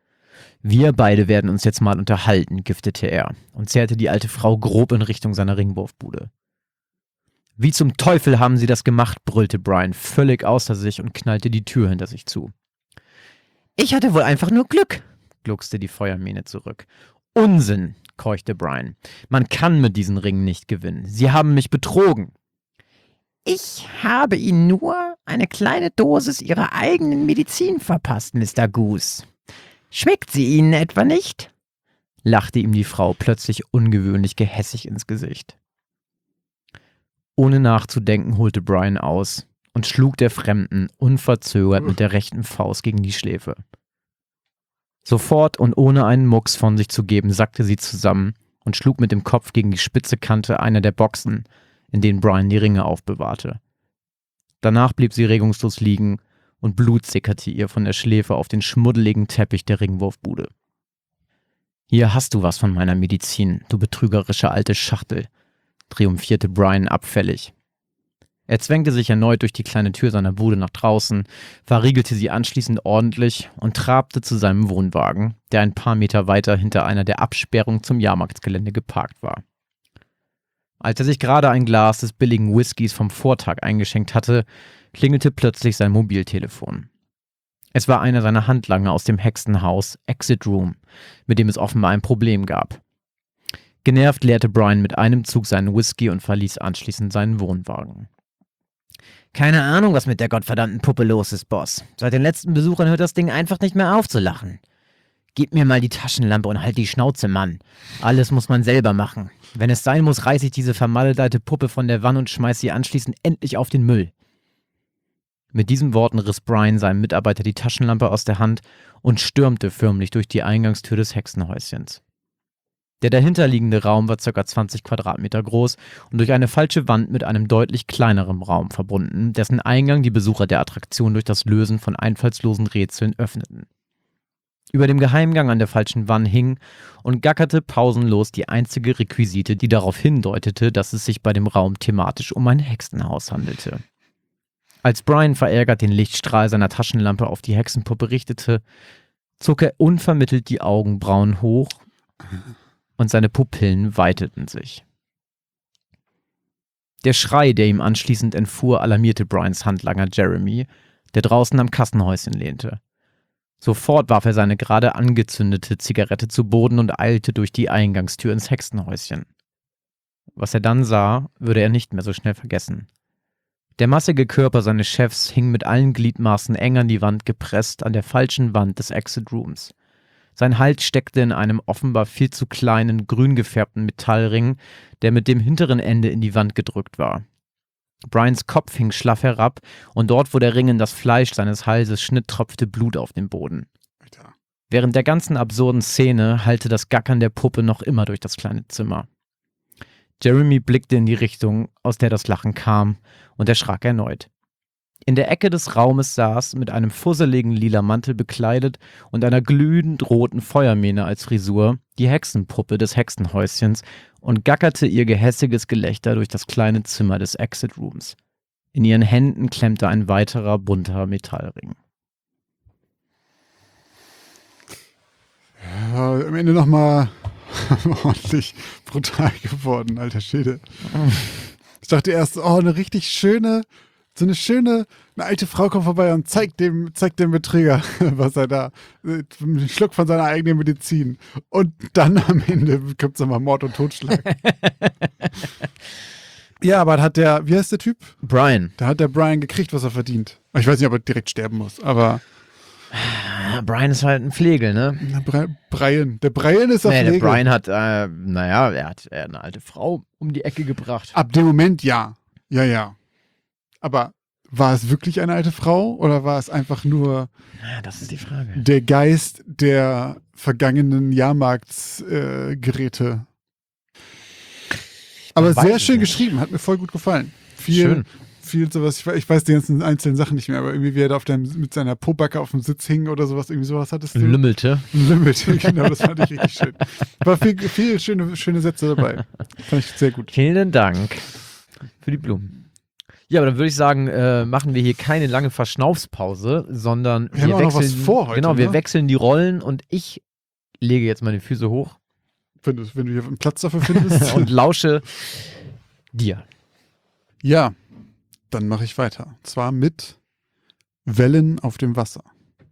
Wir beide werden uns jetzt mal unterhalten, giftete er und zerrte die alte Frau grob in Richtung seiner Ringwurfbude. Wie zum Teufel haben Sie das gemacht, brüllte Brian völlig außer sich und knallte die Tür hinter sich zu. Ich hatte wohl einfach nur Glück, gluckste die Feuermähne zurück. Unsinn, keuchte Brian. Man kann mit diesen Ringen nicht gewinnen. Sie haben mich betrogen. Ich habe Ihnen nur eine kleine Dosis Ihrer eigenen Medizin verpasst, Mister Goose. Schmeckt sie Ihnen etwa nicht? Lachte ihm die Frau plötzlich ungewöhnlich gehässig ins Gesicht. Ohne nachzudenken holte Brian aus und schlug der Fremden unverzögert mit der rechten Faust gegen die Schläfe. Sofort und ohne einen Mucks von sich zu geben, sackte sie zusammen und schlug mit dem Kopf gegen die spitze Kante einer der Boxen, in denen Brian die Ringe aufbewahrte. Danach blieb sie regungslos liegen und Blut sickerte ihr von der Schläfe auf den schmuddeligen Teppich der Ringwurfbude. »Hier hast du was von meiner Medizin, du betrügerische alte Schachtel«, triumphierte Brian abfällig. Er zwängte sich erneut durch die kleine Tür seiner Bude nach draußen, verriegelte sie anschließend ordentlich und trabte zu seinem Wohnwagen, der ein paar Meter weiter hinter einer der Absperrungen zum Jahrmarktsgelände geparkt war. Als er sich gerade ein Glas des billigen Whiskys vom Vortag eingeschenkt hatte, klingelte plötzlich sein Mobiltelefon. Es war einer seiner Handlanger aus dem Hexenhaus Exit Room, mit dem es offenbar ein Problem gab. Genervt leerte Brian mit einem Zug seinen Whisky und verließ anschließend seinen Wohnwagen. Keine Ahnung, was mit der gottverdammten Puppe los ist, Boss. Seit den letzten Besuchern hört das Ding einfach nicht mehr auf zu lachen. Gib mir mal die Taschenlampe und halt die Schnauze, Mann. Alles muss man selber machen. Wenn es sein muss, reiße ich diese vermaledeite Puppe von der Wand und schmeiß sie anschließend endlich auf den Müll. Mit diesen Worten riss Brian seinem Mitarbeiter die Taschenlampe aus der Hand und stürmte förmlich durch die Eingangstür des Hexenhäuschens. Der dahinterliegende Raum war ca. zwanzig Quadratmeter groß und durch eine falsche Wand mit einem deutlich kleineren Raum verbunden, dessen Eingang die Besucher der Attraktion durch das Lösen von einfallslosen Rätseln öffneten. Über dem Geheimgang an der falschen Wand hing und gackerte pausenlos die einzige Requisite, die darauf hindeutete, dass es sich bei dem Raum thematisch um ein Hexenhaus handelte. Als Brian verärgert den Lichtstrahl seiner Taschenlampe auf die Hexenpuppe richtete, zog er unvermittelt die Augenbrauen hoch und seine Pupillen weiteten sich. Der Schrei, der ihm anschließend entfuhr, alarmierte Brians Handlanger Jeremy, der draußen am Kassenhäuschen lehnte. Sofort warf er seine gerade angezündete Zigarette zu Boden und eilte durch die Eingangstür ins Hexenhäuschen. Was er dann sah, würde er nicht mehr so schnell vergessen. Der massige Körper seines Chefs hing mit allen Gliedmaßen eng an die Wand gepresst an der falschen Wand des Exit Rooms. Sein Hals steckte in einem offenbar viel zu kleinen, grün gefärbten Metallring, der mit dem hinteren Ende in die Wand gedrückt war. Brians Kopf hing schlaff herab und dort, wo der Ring in das Fleisch seines Halses schnitt, tropfte Blut auf den Boden. Alter. Während der ganzen absurden Szene hallte das Gackern der Puppe noch immer durch das kleine Zimmer. Jeremy blickte in die Richtung, aus der das Lachen kam, und erschrak erneut. In der Ecke des Raumes saß, mit einem fusseligen lila Mantel bekleidet und einer glühend roten Feuermähne als Frisur, die Hexenpuppe des Hexenhäuschens und gackerte ihr gehässiges Gelächter durch das kleine Zimmer des Exit Rooms. In ihren Händen klemmte ein weiterer bunter Metallring. Ja, am Ende nochmal ordentlich brutal geworden, alter Schäde. Ich dachte erst, oh, eine richtig schöne, so eine schöne, eine alte Frau kommt vorbei und zeigt dem, zeigt dem Betrüger, was er da, einen Schluck von seiner eigenen Medizin. Und dann am Ende kommt es nochmal Mord und Totschlag. Ja, aber da hat der, wie heißt der Typ? Brian. Da hat der Brian gekriegt, was er verdient. Ich weiß nicht, ob er direkt sterben muss, aber... Ja, Brian ist halt ein Flegel, ne? Na, Bre Brian. Der Brian ist auf Nee, der Flegel. Brian hat, äh, naja, er hat äh, eine alte Frau um die Ecke gebracht. Ab dem Moment ja. Ja, ja. Aber war es wirklich eine alte Frau oder war es einfach nur Ja, das ist die Frage. der Geist der vergangenen Jahrmarktsgeräte? Äh, Aber weiß sehr es schön nicht. geschrieben, hat mir voll gut gefallen. Viel, Schön. viel sowas, ich, we- ich weiß die ganzen einzelnen Sachen nicht mehr, aber irgendwie wie er da auf dem, mit seiner Pobacke auf dem Sitz hing oder sowas, irgendwie sowas hattest du. Lümmelte. Limit, genau, das fand ich richtig schön. War viel, viel schöne, schöne Sätze dabei. Fand ich sehr gut. Vielen Dank für die Blumen. Ja, aber dann würde ich sagen, äh, machen wir hier keine lange Verschnaufspause, sondern Wir haben wir auch noch wechseln, was vor heute, genau, wir ne? wechseln die Rollen und ich lege jetzt meine Füße hoch. Wenn du, wenn du hier einen Platz dafür findest. Und lausche dir. Ja, dann mache ich weiter. Und zwar mit Wellen auf dem Wasser.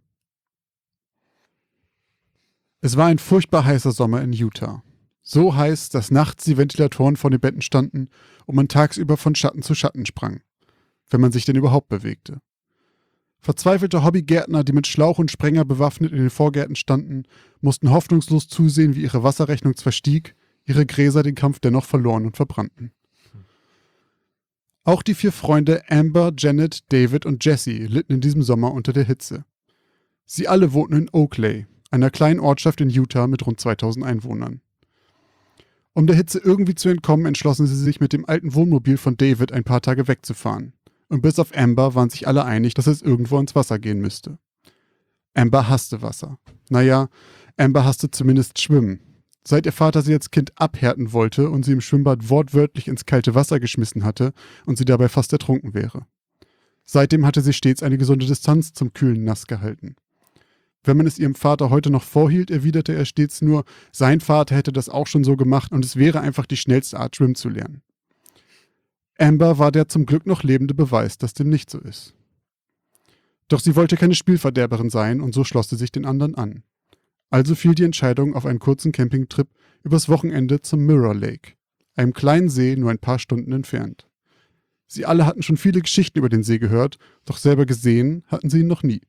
Es war ein furchtbar heißer Sommer in Utah. So heiß, dass nachts die Ventilatoren vor den Betten standen und man tagsüber von Schatten zu Schatten sprang, wenn man sich denn überhaupt bewegte. Verzweifelte Hobbygärtner, die mit Schlauch und Sprenger bewaffnet in den Vorgärten standen, mussten hoffnungslos zusehen, wie ihre Wasserrechnung zwar stieg, ihre Gräser den Kampf dennoch verloren und verbrannten. Auch die vier Freunde Amber, Janet, David und Jesse litten in diesem Sommer unter der Hitze. Sie alle wohnten in Oakley, einer kleinen Ortschaft in Utah mit rund zweitausend Einwohnern. Um der Hitze irgendwie zu entkommen, entschlossen sie sich mit dem alten Wohnmobil von David ein paar Tage wegzufahren. Und bis auf Amber waren sich alle einig, dass es irgendwo ins Wasser gehen müsste. Amber hasste Wasser. Naja, Amber hasste zumindest Schwimmen. Seit ihr Vater sie als Kind abhärten wollte und sie im Schwimmbad wortwörtlich ins kalte Wasser geschmissen hatte und sie dabei fast ertrunken wäre. Seitdem hatte sie stets eine gesunde Distanz zum kühlen Nass gehalten. Wenn man es ihrem Vater heute noch vorhielt, erwiderte er stets nur, sein Vater hätte das auch schon so gemacht und es wäre einfach die schnellste Art, schwimmen zu lernen. Amber war der zum Glück noch lebende Beweis, dass dem nicht so ist. Doch sie wollte keine Spielverderberin sein und so schloss sie sich den anderen an. Also fiel die Entscheidung auf einen kurzen Campingtrip übers Wochenende zum Mirror Lake, einem kleinen See nur ein paar Stunden entfernt. Sie alle hatten schon viele Geschichten über den See gehört, doch selber gesehen hatten sie ihn noch nie.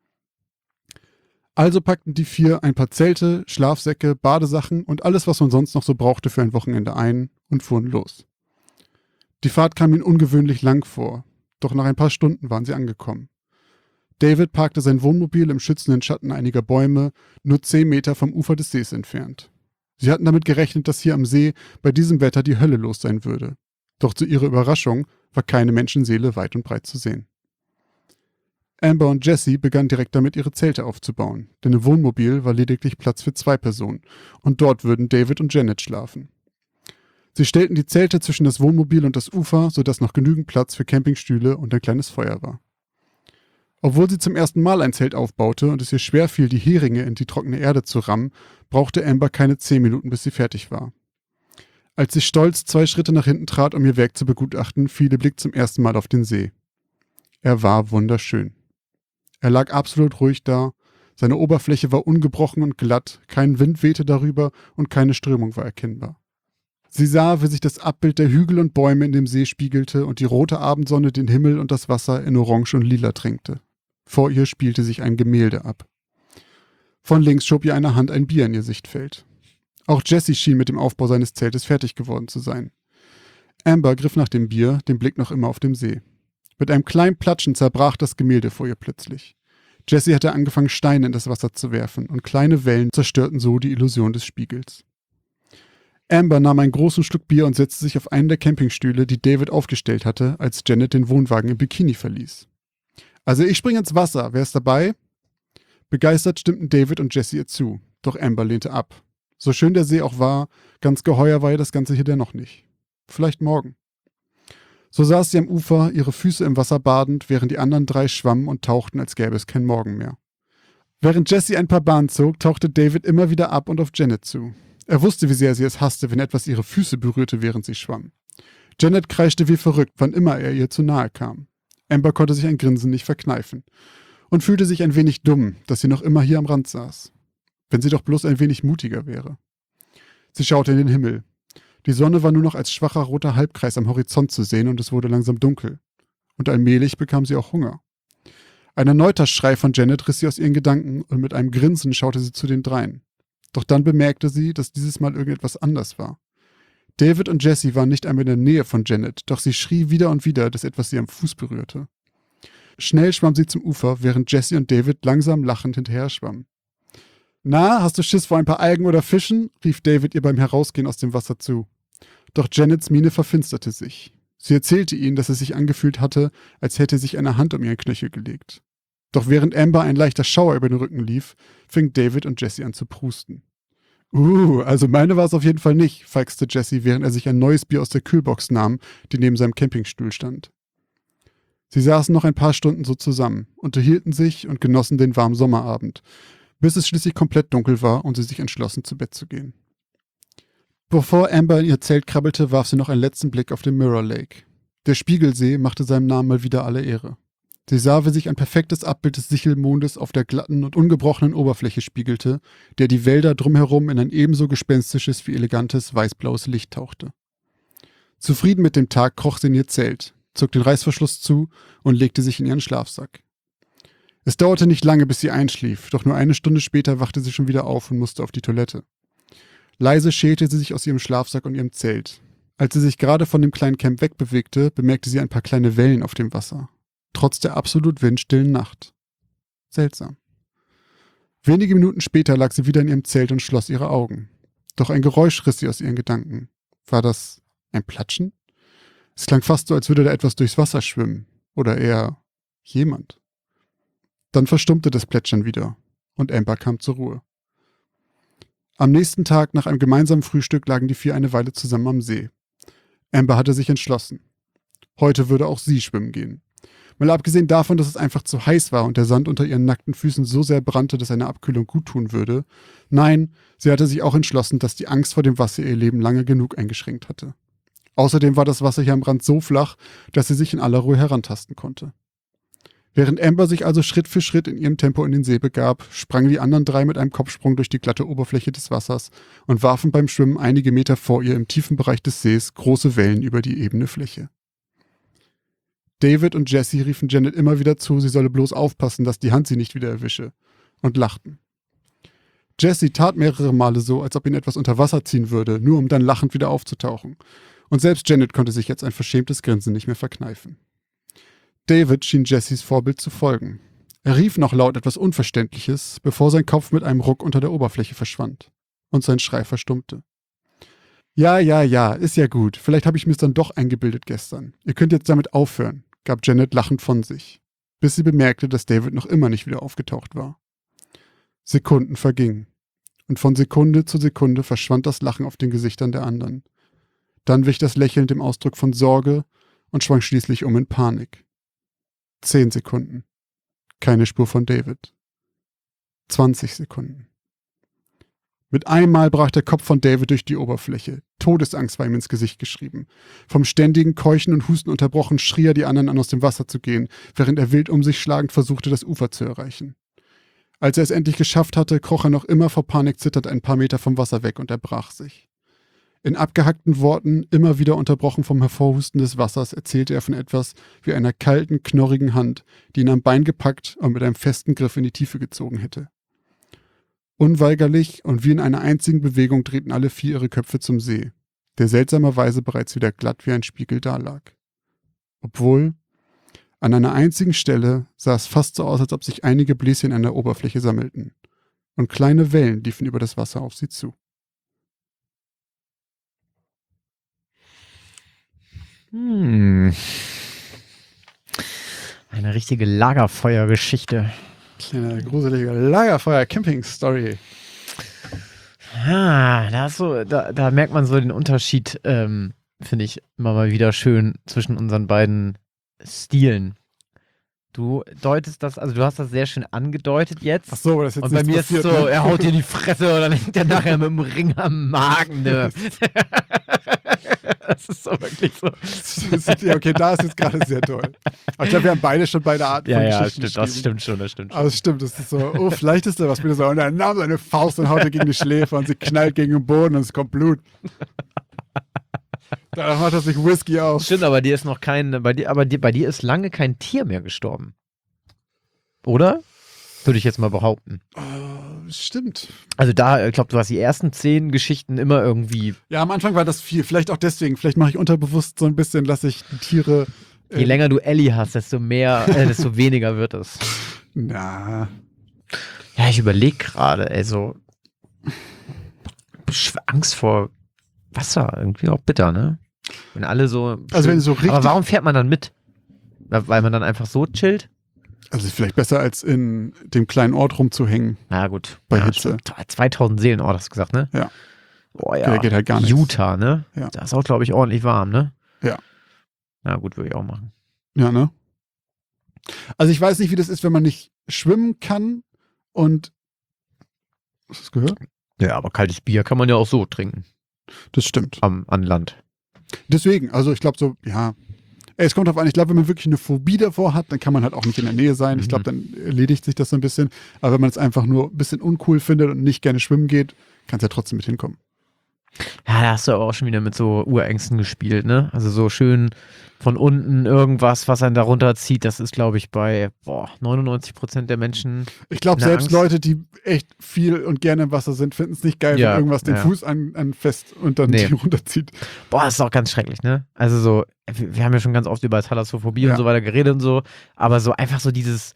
Also packten die vier ein paar Zelte, Schlafsäcke, Badesachen und alles, was man sonst noch so brauchte für ein Wochenende ein und fuhren los. Die Fahrt kam ihnen ungewöhnlich lang vor, doch nach ein paar Stunden waren sie angekommen. David parkte sein Wohnmobil im schützenden Schatten einiger Bäume, nur zehn Meter vom Ufer des Sees entfernt. Sie hatten damit gerechnet, dass hier am See bei diesem Wetter die Hölle los sein würde. Doch zu ihrer Überraschung war keine Menschenseele weit und breit zu sehen. Amber und Jesse begannen direkt damit, ihre Zelte aufzubauen, denn im Wohnmobil war lediglich Platz für zwei Personen und dort würden David und Janet schlafen. Sie stellten die Zelte zwischen das Wohnmobil und das Ufer, sodass noch genügend Platz für Campingstühle und ein kleines Feuer war. Obwohl sie zum ersten Mal ein Zelt aufbaute und es ihr schwer fiel, die Heringe in die trockene Erde zu rammen, brauchte Amber keine zehn Minuten, bis sie fertig war. Als sie stolz zwei Schritte nach hinten trat, um ihr Werk zu begutachten, fiel ihr Blick zum ersten Mal auf den See. Er war wunderschön. Er lag absolut ruhig da, seine Oberfläche war ungebrochen und glatt, kein Wind wehte darüber und keine Strömung war erkennbar. Sie sah, wie sich das Abbild der Hügel und Bäume in dem See spiegelte und die rote Abendsonne den Himmel und das Wasser in Orange und Lila tränkte. Vor ihr spielte sich ein Gemälde ab. Von links schob ihr eine Hand ein Bier in ihr Sichtfeld. Auch Jesse schien mit dem Aufbau seines Zeltes fertig geworden zu sein. Amber griff nach dem Bier, den Blick noch immer auf dem See. Mit einem kleinen Platschen zerbrach das Gemälde vor ihr plötzlich. Jesse hatte angefangen, Steine in das Wasser zu werfen und kleine Wellen zerstörten so die Illusion des Spiegels. Amber nahm einen großen Schluck Bier und setzte sich auf einen der Campingstühle, die David aufgestellt hatte, als Janet den Wohnwagen im Bikini verließ. Also ich springe ins Wasser, wer ist dabei? Begeistert stimmten David und Jesse ihr zu, doch Amber lehnte ab. So schön der See auch war, ganz geheuer war ihr das Ganze hier dennoch nicht. Vielleicht morgen. So saß sie am Ufer, ihre Füße im Wasser badend, während die anderen drei schwammen und tauchten, als gäbe es kein Morgen mehr. Während Jesse ein paar Bahnen zog, tauchte David immer wieder ab und auf Janet zu. Er wusste, wie sehr sie es hasste, wenn etwas ihre Füße berührte, während sie schwamm. Janet kreischte wie verrückt, wann immer er ihr zu nahe kam. Amber konnte sich ein Grinsen nicht verkneifen und fühlte sich ein wenig dumm, dass sie noch immer hier am Rand saß. Wenn sie doch bloß ein wenig mutiger wäre. Sie schaute in den Himmel. Die Sonne war nur noch als schwacher roter Halbkreis am Horizont zu sehen und es wurde langsam dunkel. Und allmählich bekam sie auch Hunger. Ein erneuter Schrei von Janet riss sie aus ihren Gedanken und mit einem Grinsen schaute sie zu den dreien. Doch dann bemerkte sie, dass dieses Mal irgendetwas anders war. David und Jesse waren nicht einmal in der Nähe von Janet, doch sie schrie wieder und wieder, dass etwas sie am Fuß berührte. Schnell schwamm sie zum Ufer, während Jesse und David langsam lachend hinterher schwammen. »Na, hast du Schiss vor ein paar Algen oder Fischen?« rief David ihr beim Herausgehen aus dem Wasser zu. Doch Janets Miene verfinsterte sich. Sie erzählte ihnen, dass es sich angefühlt hatte, als hätte sich eine Hand um ihren Knöchel gelegt. Doch während Amber ein leichter Schauer über den Rücken lief, fing David und Jesse an zu prusten. »Uh, also meine war es auf jeden Fall nicht«, feixte Jesse, während er sich ein neues Bier aus der Kühlbox nahm, die neben seinem Campingstuhl stand. Sie saßen noch ein paar Stunden so zusammen, unterhielten sich und genossen den warmen Sommerabend, bis es schließlich komplett dunkel war und sie sich entschlossen, zu Bett zu gehen. Bevor Amber in ihr Zelt krabbelte, warf sie noch einen letzten Blick auf den Mirror Lake. Der Spiegelsee machte seinem Namen mal wieder alle Ehre. Sie sah, wie sich ein perfektes Abbild des Sichelmondes auf der glatten und ungebrochenen Oberfläche spiegelte, der die Wälder drumherum in ein ebenso gespenstisches wie elegantes weißblaues Licht tauchte. Zufrieden mit dem Tag kroch sie in ihr Zelt, zog den Reißverschluss zu und legte sich in ihren Schlafsack. Es dauerte nicht lange, bis sie einschlief, doch nur eine Stunde später wachte sie schon wieder auf und musste auf die Toilette. Leise schälte sie sich aus ihrem Schlafsack und ihrem Zelt. Als sie sich gerade von dem kleinen Camp wegbewegte, bemerkte sie ein paar kleine Wellen auf dem Wasser. Trotz der absolut windstillen Nacht. Seltsam. Wenige Minuten später lag sie wieder in ihrem Zelt und schloss ihre Augen. Doch ein Geräusch riss sie aus ihren Gedanken. War das ein Platschen? Es klang fast so, als würde da etwas durchs Wasser schwimmen. Oder eher jemand. Dann verstummte das Plätschern wieder und Amber kam zur Ruhe. Am nächsten Tag nach einem gemeinsamen Frühstück lagen die vier eine Weile zusammen am See. Amber hatte sich entschlossen. Heute würde auch sie schwimmen gehen. Mal abgesehen davon, dass es einfach zu heiß war und der Sand unter ihren nackten Füßen so sehr brannte, dass eine Abkühlung guttun würde. Nein, sie hatte sich auch entschlossen, dass die Angst vor dem Wasser ihr Leben lange genug eingeschränkt hatte. Außerdem war das Wasser hier am Rand so flach, dass sie sich in aller Ruhe herantasten konnte. Während Amber sich also Schritt für Schritt in ihrem Tempo in den See begab, sprangen die anderen drei mit einem Kopfsprung durch die glatte Oberfläche des Wassers und warfen beim Schwimmen einige Meter vor ihr im tiefen Bereich des Sees große Wellen über die ebene Fläche. David und Jesse riefen Janet immer wieder zu, sie solle bloß aufpassen, dass die Hand sie nicht wieder erwische, und lachten. Jesse tat mehrere Male so, als ob ihn etwas unter Wasser ziehen würde, nur um dann lachend wieder aufzutauchen. Und selbst Janet konnte sich jetzt ein verschämtes Grinsen nicht mehr verkneifen. David schien Jessys Vorbild zu folgen. Er rief noch laut etwas Unverständliches, bevor sein Kopf mit einem Ruck unter der Oberfläche verschwand und sein Schrei verstummte. Ja, ja, ja, ist ja gut. Vielleicht habe ich mir's dann doch eingebildet gestern. Ihr könnt jetzt damit aufhören, gab Janet lachend von sich, bis sie bemerkte, dass David noch immer nicht wieder aufgetaucht war. Sekunden vergingen, und von Sekunde zu Sekunde verschwand das Lachen auf den Gesichtern der anderen. Dann wich das Lächeln dem Ausdruck von Sorge und schwang schließlich um in Panik. Zehn Sekunden. Keine Spur von David. Zwanzig Sekunden. Mit einem Mal brach der Kopf von David durch die Oberfläche. Todesangst war ihm ins Gesicht geschrieben. Vom ständigen Keuchen und Husten unterbrochen schrie er die anderen an, aus dem Wasser zu gehen, während er wild um sich schlagend versuchte, das Ufer zu erreichen. Als er es endlich geschafft hatte, kroch er noch immer vor Panik zitternd ein paar Meter vom Wasser weg und erbrach sich. In abgehackten Worten, immer wieder unterbrochen vom Hervorhusten des Wassers, erzählte er von etwas wie einer kalten, knorrigen Hand, die ihn am Bein gepackt und mit einem festen Griff in die Tiefe gezogen hätte. Unweigerlich und wie in einer einzigen Bewegung drehten alle vier ihre Köpfe zum See, der seltsamerweise bereits wieder glatt wie ein Spiegel dalag. Obwohl, an einer einzigen Stelle sah es fast so aus, als ob sich einige Bläschen an der Oberfläche sammelten, und kleine Wellen liefen über das Wasser auf sie zu. Hm. Eine richtige Lagerfeuergeschichte. Eine gruselige Lagerfeuer-Camping-Story. Ah, da, ist so, da, da merkt man so den Unterschied, ähm, finde ich immer mal wieder schön, zwischen unseren beiden Stilen. Du deutest das, also du hast das sehr schön angedeutet jetzt. Ach so, aber das ist jetzt Und bei mir passiert, ist es so, ne? er haut dir die Fresse und dann hängt er nachher mit dem Ring am Magen. Ne? Das ist so wirklich so. Ja, okay, da ist jetzt gerade sehr toll. Aber ich glaube, wir haben beide schon beide Arten Ja, von ja, Geschichten stimmt, das geschrieben. stimmt schon, das stimmt schon. Aber es stimmt, das ist so, oh, vielleicht ist da was wieder so. Und er nahm seine Faust und haut ihr gegen die Schläfe und sie knallt gegen den Boden und es kommt Blut. Danach macht er sich Whisky auf. Stimmt, aber dir ist noch kein, bei dir, aber dir, bei dir ist lange kein Tier mehr gestorben. Oder? Würde ich jetzt mal behaupten. Oh, stimmt. Also da, ich glaube, du hast die ersten zehn Geschichten immer irgendwie. Ja, am Anfang war das viel. Vielleicht auch deswegen. Vielleicht mache ich unterbewusst so ein bisschen, lasse ich die Tiere. Äh, Je länger du Ellie hast, desto mehr, äh, desto weniger wird es. Na. Ja, ich überlege gerade, also Angst vor Wasser, irgendwie auch bitter, ne? Wenn alle so. Also wenn so richtig. Aber warum fährt man dann mit? Weil man dann einfach so chillt? Also ist vielleicht besser, als in dem kleinen Ort rumzuhängen. Na gut. Bei ja, Hitze. stimmt. zweitausend Seelenort hast du gesagt, ne? Ja. Boah, ja. Der geht halt gar nicht. Utah, ne? Ja. Da ist auch, glaube ich, ordentlich warm, ne? Ja. Na gut, würde ich auch machen. Ja, ne? Also ich weiß nicht, wie das ist, wenn man nicht schwimmen kann und Hast du das gehört? Ja, aber kaltes Bier kann man ja auch so trinken. Das stimmt. Am, an Land. Deswegen, also ich glaube so, ja, ey, es kommt drauf an, ich glaube, wenn man wirklich eine Phobie davor hat, dann kann man halt auch nicht in der Nähe sein. Ich glaube, dann erledigt sich das so ein bisschen. Aber wenn man es einfach nur ein bisschen uncool findet und nicht gerne schwimmen geht, kann es ja trotzdem mit hinkommen. Ja, da hast du aber auch schon wieder mit so Urängsten gespielt, ne? Also so schön von unten irgendwas, was einen da runterzieht, das ist, glaube ich, bei boah, neunundneunzig Prozent der Menschen. Ich glaube, Eine selbst Angst. Leute, die echt viel und gerne im Wasser sind, finden es nicht geil, Ja, wenn irgendwas den ja. Fuß an, an fest und dann Nee. die runterzieht. Boah, das ist auch ganz schrecklich, ne? Also so, wir wir haben ja schon ganz oft über Thalassophobie Ja. und so weiter geredet und so, aber so einfach so dieses,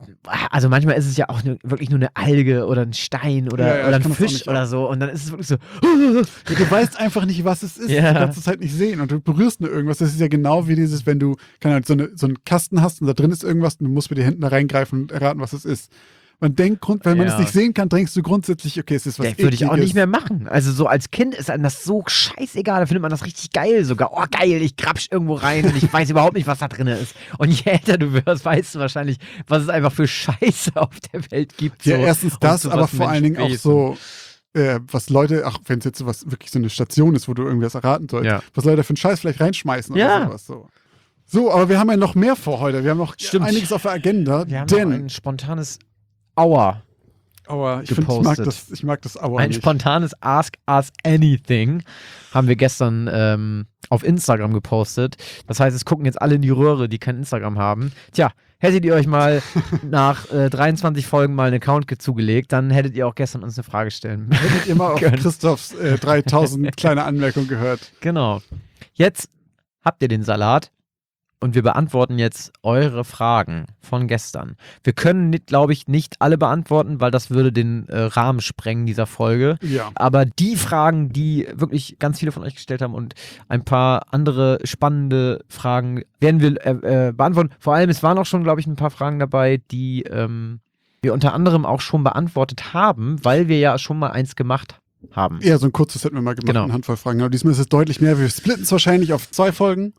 also manchmal ist es ja auch nur, wirklich nur eine Alge oder ein Stein oder, Ja, ja, oder ich ein kann das auch Fisch nicht oder ab. so und dann ist es wirklich so, Ja, du weißt einfach nicht, was es ist. Ja. Du kannst es halt nicht sehen und du berührst nur irgendwas. Das ist ja genau wie dieses, wenn du keine Ahnung, so, eine, so einen Kasten hast und da drin ist irgendwas und du musst mit den Händen da reingreifen und erraten, was es ist. Man denkt, grund- wenn man Ja. es nicht sehen kann, denkst du grundsätzlich, okay, es ist was das würde ich auch Ekliges. nicht mehr machen. Also so als Kind ist einem das so scheißegal, da findet man das richtig geil sogar. Oh geil, ich krapsch irgendwo rein und ich weiß überhaupt nicht, was da drin ist. Und je älter du wirst, weißt du wahrscheinlich, was es einfach für Scheiße auf der Welt gibt. Ja, so. erstens Und das, so aber was vor allen Dingen auch Menschen so, äh, was Leute, ach, wenn es jetzt sowas wirklich so eine Station ist, wo du irgendwas erraten sollst, Ja. was Leute für einen Scheiß vielleicht reinschmeißen Ja. oder sowas. So. so, aber wir haben ja noch mehr vor heute. Wir haben noch Stimmt. einiges auf der Agenda, Wir haben noch denn, ein spontanes Aua. aber ich, find, ich mag gepostet. das, ich mag das Aua Ein nicht. spontanes Ask Us Anything haben wir gestern ähm, auf Instagram gepostet. Das heißt, es gucken jetzt alle in die Röhre, die kein Instagram haben. Tja, hättet ihr euch mal nach äh, dreiundzwanzig Folgen mal einen Account ge- zugelegt, dann hättet ihr auch gestern uns eine Frage stellen. Hättet ihr mal auf Können. Christophs äh, dreitausend kleine Anmerkung gehört. Genau. Jetzt habt ihr den Salat und wir beantworten jetzt eure Fragen von gestern. Wir können, glaube ich, nicht alle beantworten, weil das würde den äh, Rahmen sprengen dieser Folge. Ja. Aber die Fragen, die wirklich ganz viele von euch gestellt haben und ein paar andere spannende Fragen werden wir äh, äh, beantworten. Vor allem, es waren auch schon, glaube ich, ein paar Fragen dabei, die ähm, wir unter anderem auch schon beantwortet haben, weil wir ja schon mal eins gemacht haben. Eher so ein kurzes hätten wir mal gemacht, Genau. eine Handvoll Fragen. Aber diesmal ist es deutlich mehr. Wir splitten es wahrscheinlich auf zwei Folgen.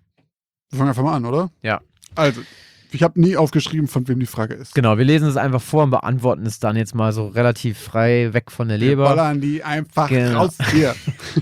Wir fangen einfach mal an, oder? Ja. Also, ich habe nie aufgeschrieben, von wem die Frage ist. Genau, wir lesen es einfach vor und beantworten es dann jetzt mal so relativ frei weg von der Wir Leber. ballern die einfach Genau. raus hier.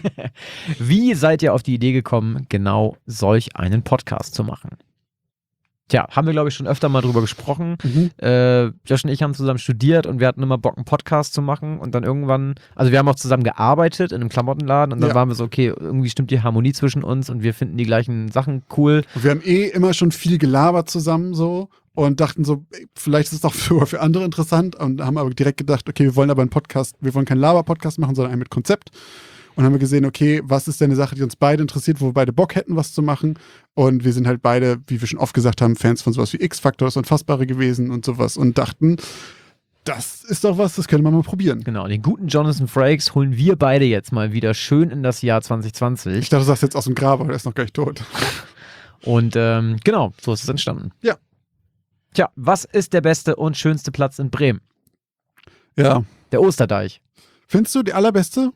Wie seid ihr auf die Idee gekommen, genau solch einen Podcast zu machen? Tja, haben wir, glaube ich, schon öfter mal drüber gesprochen. Mhm. Äh, Josh und ich haben zusammen studiert und wir hatten immer Bock, einen Podcast zu machen. Und dann irgendwann, also wir haben auch zusammen gearbeitet in einem Klamottenladen und dann Ja. waren wir so, okay, irgendwie stimmt die Harmonie zwischen uns und wir finden die gleichen Sachen cool. Und wir haben eh immer schon viel gelabert zusammen so und dachten so, ey, vielleicht ist es auch für, für andere interessant und haben aber direkt gedacht, okay, wir wollen aber einen Podcast, wir wollen keinen Laber-Podcast machen, sondern einen mit Konzept. Und haben wir gesehen, okay, was ist denn eine Sache, die uns beide interessiert, wo wir beide Bock hätten, was zu machen. Und wir sind halt beide, wie wir schon oft gesagt haben, Fans von sowas wie X-Factor, das Unfassbare gewesen und sowas und dachten, das ist doch was, das können wir mal probieren. Genau, den guten Jonathan Frakes holen wir beide jetzt mal wieder schön in das Jahr zwanzig Ich zwanzig. dachte, du sagst jetzt aus dem Grab, aber der ist noch gar nicht tot. Und ähm, genau, so ist es entstanden. Ja. Tja, was ist der beste und schönste Platz in Bremen? Ja. Der Osterdeich. Findest du die allerbeste?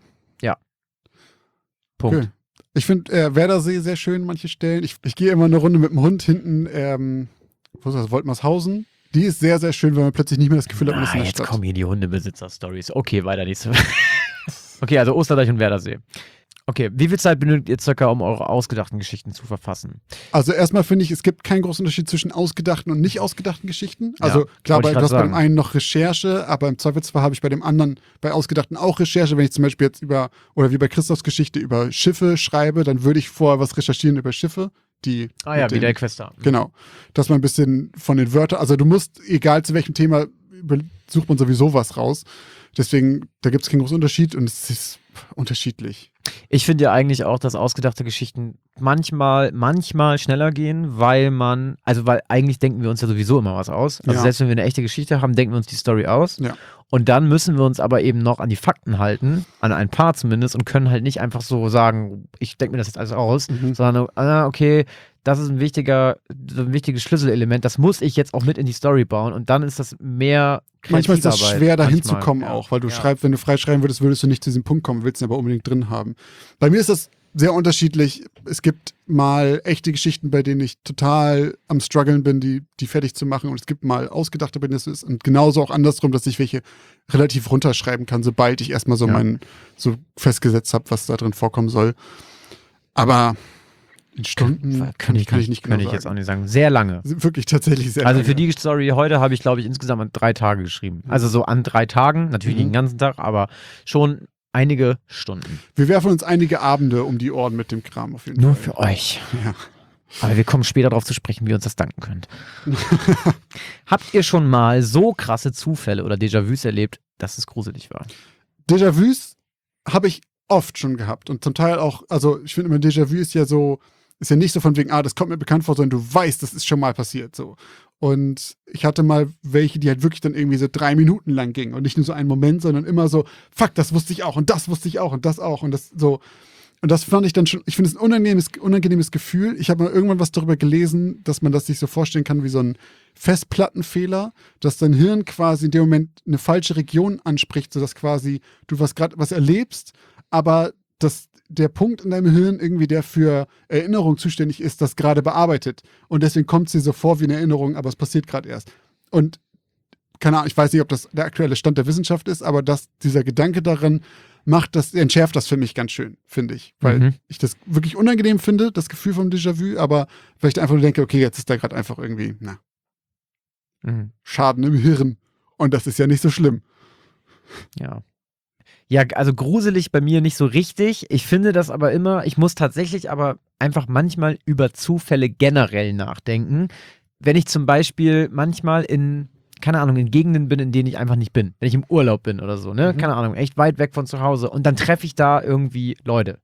Punkt. Okay. Ich finde äh, Werdersee sehr schön, manche Stellen. Ich, ich gehe immer eine Runde mit dem Hund hinten, ähm, wo ist das, Woltmershausen. Die ist sehr, sehr schön, weil man plötzlich nicht mehr das Gefühl hat, man ist Ah, in der jetzt Stadt. kommen hier die Hundebesitzer-Stories. Okay, weiter nächste. Okay, also Osterdeich und Werdersee. Okay, wie viel Zeit benötigt ihr circa, um eure ausgedachten Geschichten zu verfassen? Also erstmal finde ich, es gibt keinen großen Unterschied zwischen ausgedachten und nicht ausgedachten Geschichten. Also Ja, klar, wollte bei, ich du grad hast bei dem sagen. einen noch Recherche, aber im Zweifelsfall habe ich bei dem anderen, bei ausgedachten auch Recherche. Wenn ich zum Beispiel jetzt über, oder wie bei Christophs Geschichte über Schiffe schreibe, dann würde ich vorher was recherchieren über Schiffe. Die Ah ja, mit wie den- der Quester. Genau. Dass man ein bisschen von den Wörtern, also du musst, egal zu welchem Thema, über- sucht man sowieso was raus. Deswegen, da gibt es keinen großen Unterschied und es ist unterschiedlich. Ich finde ja eigentlich auch, dass ausgedachte Geschichten manchmal, manchmal schneller gehen, weil man, also weil eigentlich denken wir uns ja sowieso immer was aus. Also Ja. selbst wenn wir eine echte Geschichte haben, denken wir uns die Story aus. Ja. Und dann müssen wir uns aber eben noch an die Fakten halten, an ein paar zumindest, und können halt nicht einfach so sagen, ich denke mir das jetzt alles aus, Mhm. sondern, ah, okay, das ist ein wichtiger, so ein wichtiges Schlüsselelement, das muss ich jetzt auch mit in die Story bauen und dann ist das mehr Manchmal ist das Kreativarbeit. schwer, dahin Manchmal, zu kommen ja. auch, weil du Ja. schreibst, wenn du freischreiben würdest, würdest du nicht zu diesem Punkt kommen, willst ihn aber unbedingt drin haben. Bei mir ist das sehr unterschiedlich. Es gibt mal echte Geschichten, bei denen ich total am struggeln bin, die, die fertig zu machen. Und es gibt mal ausgedachte, bei denen es ist. Und genauso auch andersrum, dass ich welche relativ runterschreiben kann, sobald ich erstmal so Ja. mein, so festgesetzt habe, was da drin vorkommen soll. Aber in Stunden kann, ich, kann ich nicht genau Könnte ich sagen. jetzt auch nicht sagen. Sehr lange. Wirklich tatsächlich sehr Also lange. für die Story heute habe ich, glaube ich, insgesamt an drei Tage geschrieben. Also so an drei Tagen, natürlich nicht Mhm. den ganzen Tag, aber schon einige Stunden. Wir werfen uns einige Abende um die Ohren mit dem Kram auf jeden Nur Fall. für euch. Ja. Aber wir kommen später darauf zu sprechen, wie ihr uns das danken könnt. Habt ihr schon mal so krasse Zufälle oder Déjà-vus erlebt, dass es gruselig war? Déjà-vus habe ich oft schon gehabt und zum Teil auch, also ich finde immer Déjà-vu ist ja so, ist ja nicht so von wegen, ah, das kommt mir bekannt vor, sondern du weißt, das ist schon mal passiert, so. Und ich hatte mal welche, die halt wirklich dann irgendwie so drei Minuten lang gingen und nicht nur so einen Moment, sondern immer so, fuck, das wusste ich auch und das wusste ich auch und das auch und das so. Und das fand ich dann schon, ich finde es ein unangenehmes, unangenehmes Gefühl. Ich habe mal irgendwann was darüber gelesen, dass man das sich so vorstellen kann wie so ein Festplattenfehler, dass dein Hirn quasi in dem Moment eine falsche Region anspricht, sodass quasi du was gerade was erlebst, aber dass der Punkt in deinem Hirn irgendwie, der für Erinnerung zuständig ist, das gerade bearbeitet. Und deswegen kommt es dir so vor wie eine Erinnerung, aber es passiert gerade erst. Und keine Ahnung, ich weiß nicht, ob das der aktuelle Stand der Wissenschaft ist, aber dass dieser Gedanke darin macht das, entschärft das für mich ganz schön, finde ich. Weil Mhm. ich das wirklich unangenehm finde, das Gefühl vom Déjà-vu, aber weil ich einfach nur denke, okay, jetzt ist da gerade einfach irgendwie, na, Mhm. Schaden im Hirn. Und das ist ja nicht so schlimm. Ja. Ja, also gruselig bei mir nicht so richtig. Ich finde das aber immer, ich muss tatsächlich aber einfach manchmal über Zufälle generell nachdenken. Wenn ich zum Beispiel manchmal in, keine Ahnung, in Gegenden bin, in denen ich einfach nicht bin. Wenn ich im Urlaub bin oder so, ne? Mhm. Keine Ahnung, echt weit weg von zu Hause. Und dann treffe ich da irgendwie Leute.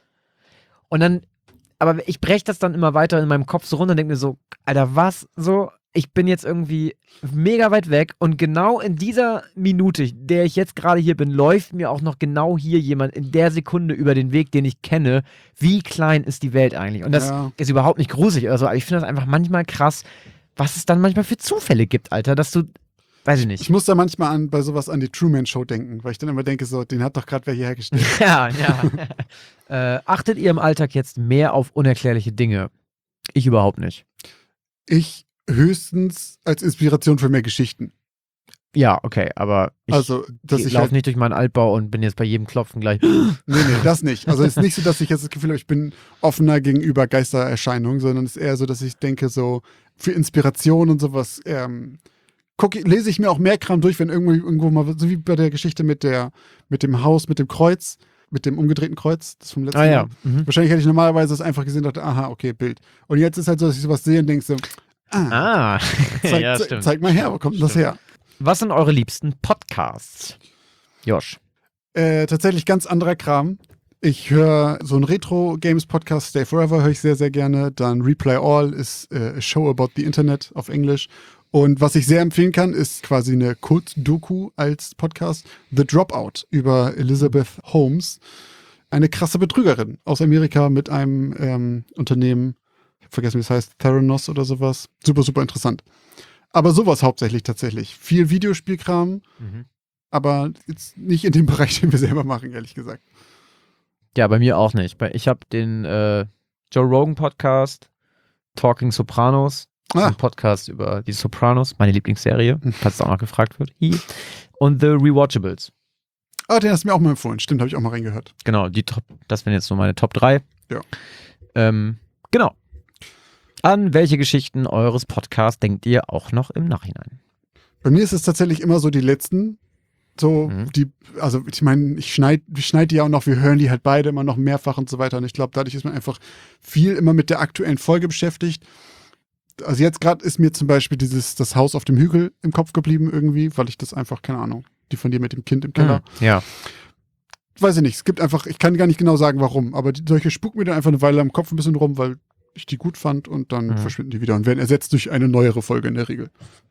Und dann, aber ich breche das dann immer weiter in meinem Kopf so runter und denke mir so, Alter, was so? Ich bin jetzt irgendwie mega weit weg und genau in dieser Minute, der ich jetzt gerade hier bin, läuft mir auch noch genau hier jemand in der Sekunde über den Weg, den ich kenne. Wie klein ist die Welt eigentlich? Und das Ja. ist überhaupt nicht gruselig oder so, aber ich finde das einfach manchmal krass, was es dann manchmal für Zufälle gibt, Alter, dass du, weiß ich nicht. Ich muss da manchmal an, bei sowas an die Truman-Show denken, weil ich dann immer denke, so, den hat doch gerade wer hier hergestellt. Ja, ja. äh, achtet ihr im Alltag jetzt mehr auf unerklärliche Dinge? Ich überhaupt nicht. Ich höchstens als Inspiration für mehr Geschichten. Ja, okay, aber ich Also, dass ich laufe halt, nicht durch meinen Altbau und bin jetzt bei jedem Klopfen gleich. nee, nee, das nicht. Also es ist nicht so, dass ich jetzt das Gefühl habe, ich bin offener gegenüber Geistererscheinungen, sondern es ist eher so, dass ich denke, so für Inspiration und sowas, ähm, gucke, lese ich mir auch mehr Kram durch, wenn irgendwo, irgendwo mal, so wie bei der Geschichte mit der, mit dem Haus, mit dem Kreuz, mit dem umgedrehten Kreuz, das vom letzten Ah ja. Jahr. Mhm. Wahrscheinlich hätte ich normalerweise das einfach gesehen und dachte, aha, okay, Bild. Und jetzt ist halt so, dass ich sowas sehe und denke so, ah, Ah, zeig, ja, ze- stimmt. zeig mal her, wo kommt denn das Stimmt. her? Was sind eure liebsten Podcasts? Josh. Äh, tatsächlich ganz anderer Kram. Ich höre so einen Retro-Games-Podcast, Stay Forever, höre ich sehr, sehr gerne. Dann Replay All ist äh, a Show About the Internet auf Englisch. Und was ich sehr empfehlen kann, ist quasi eine Kult-Doku als Podcast. The Dropout über Elizabeth Holmes. Eine krasse Betrügerin aus Amerika mit einem ähm, Unternehmen, ich habe vergessen, wie es heißt, Theranos oder sowas. Super, super interessant. Aber sowas hauptsächlich tatsächlich. Viel Videospielkram, aber jetzt nicht in dem Bereich, den wir selber machen, ehrlich gesagt. Ja, bei mir auch nicht. Bei- Ich habe den äh, Joe Rogan Podcast, Talking Sopranos. Das ist Ah. ein Podcast über die Sopranos, meine Lieblingsserie, falls es auch noch gefragt wird. Hi. Und The Rewatchables. Ah, den hast du mir auch mal empfohlen. Stimmt, habe ich auch mal reingehört. Genau, die Top, das wären jetzt so meine Top drei. Ja. Ähm, genau. An welche Geschichten eures Podcasts denkt ihr auch noch im Nachhinein? Bei mir ist es tatsächlich immer so die letzten. So, Mhm. die, also ich meine, ich schneide ich schneid die ja auch noch, wir hören die halt beide immer noch mehrfach und so weiter. Und ich glaube, dadurch ist man einfach viel immer mit der aktuellen Folge beschäftigt. Also jetzt gerade ist mir zum Beispiel dieses, das Haus auf dem Hügel im Kopf geblieben irgendwie, weil ich das einfach, keine Ahnung, die von dir mit dem Kind im Keller. Mhm. Ja. Weiß ich nicht, es gibt einfach, ich kann gar nicht genau sagen, warum, aber die, solche spucken mir dann einfach eine Weile am Kopf ein bisschen rum, weil ich die gut fand und dann Mhm. verschwinden die wieder und werden ersetzt durch eine neuere Folge in der Regel.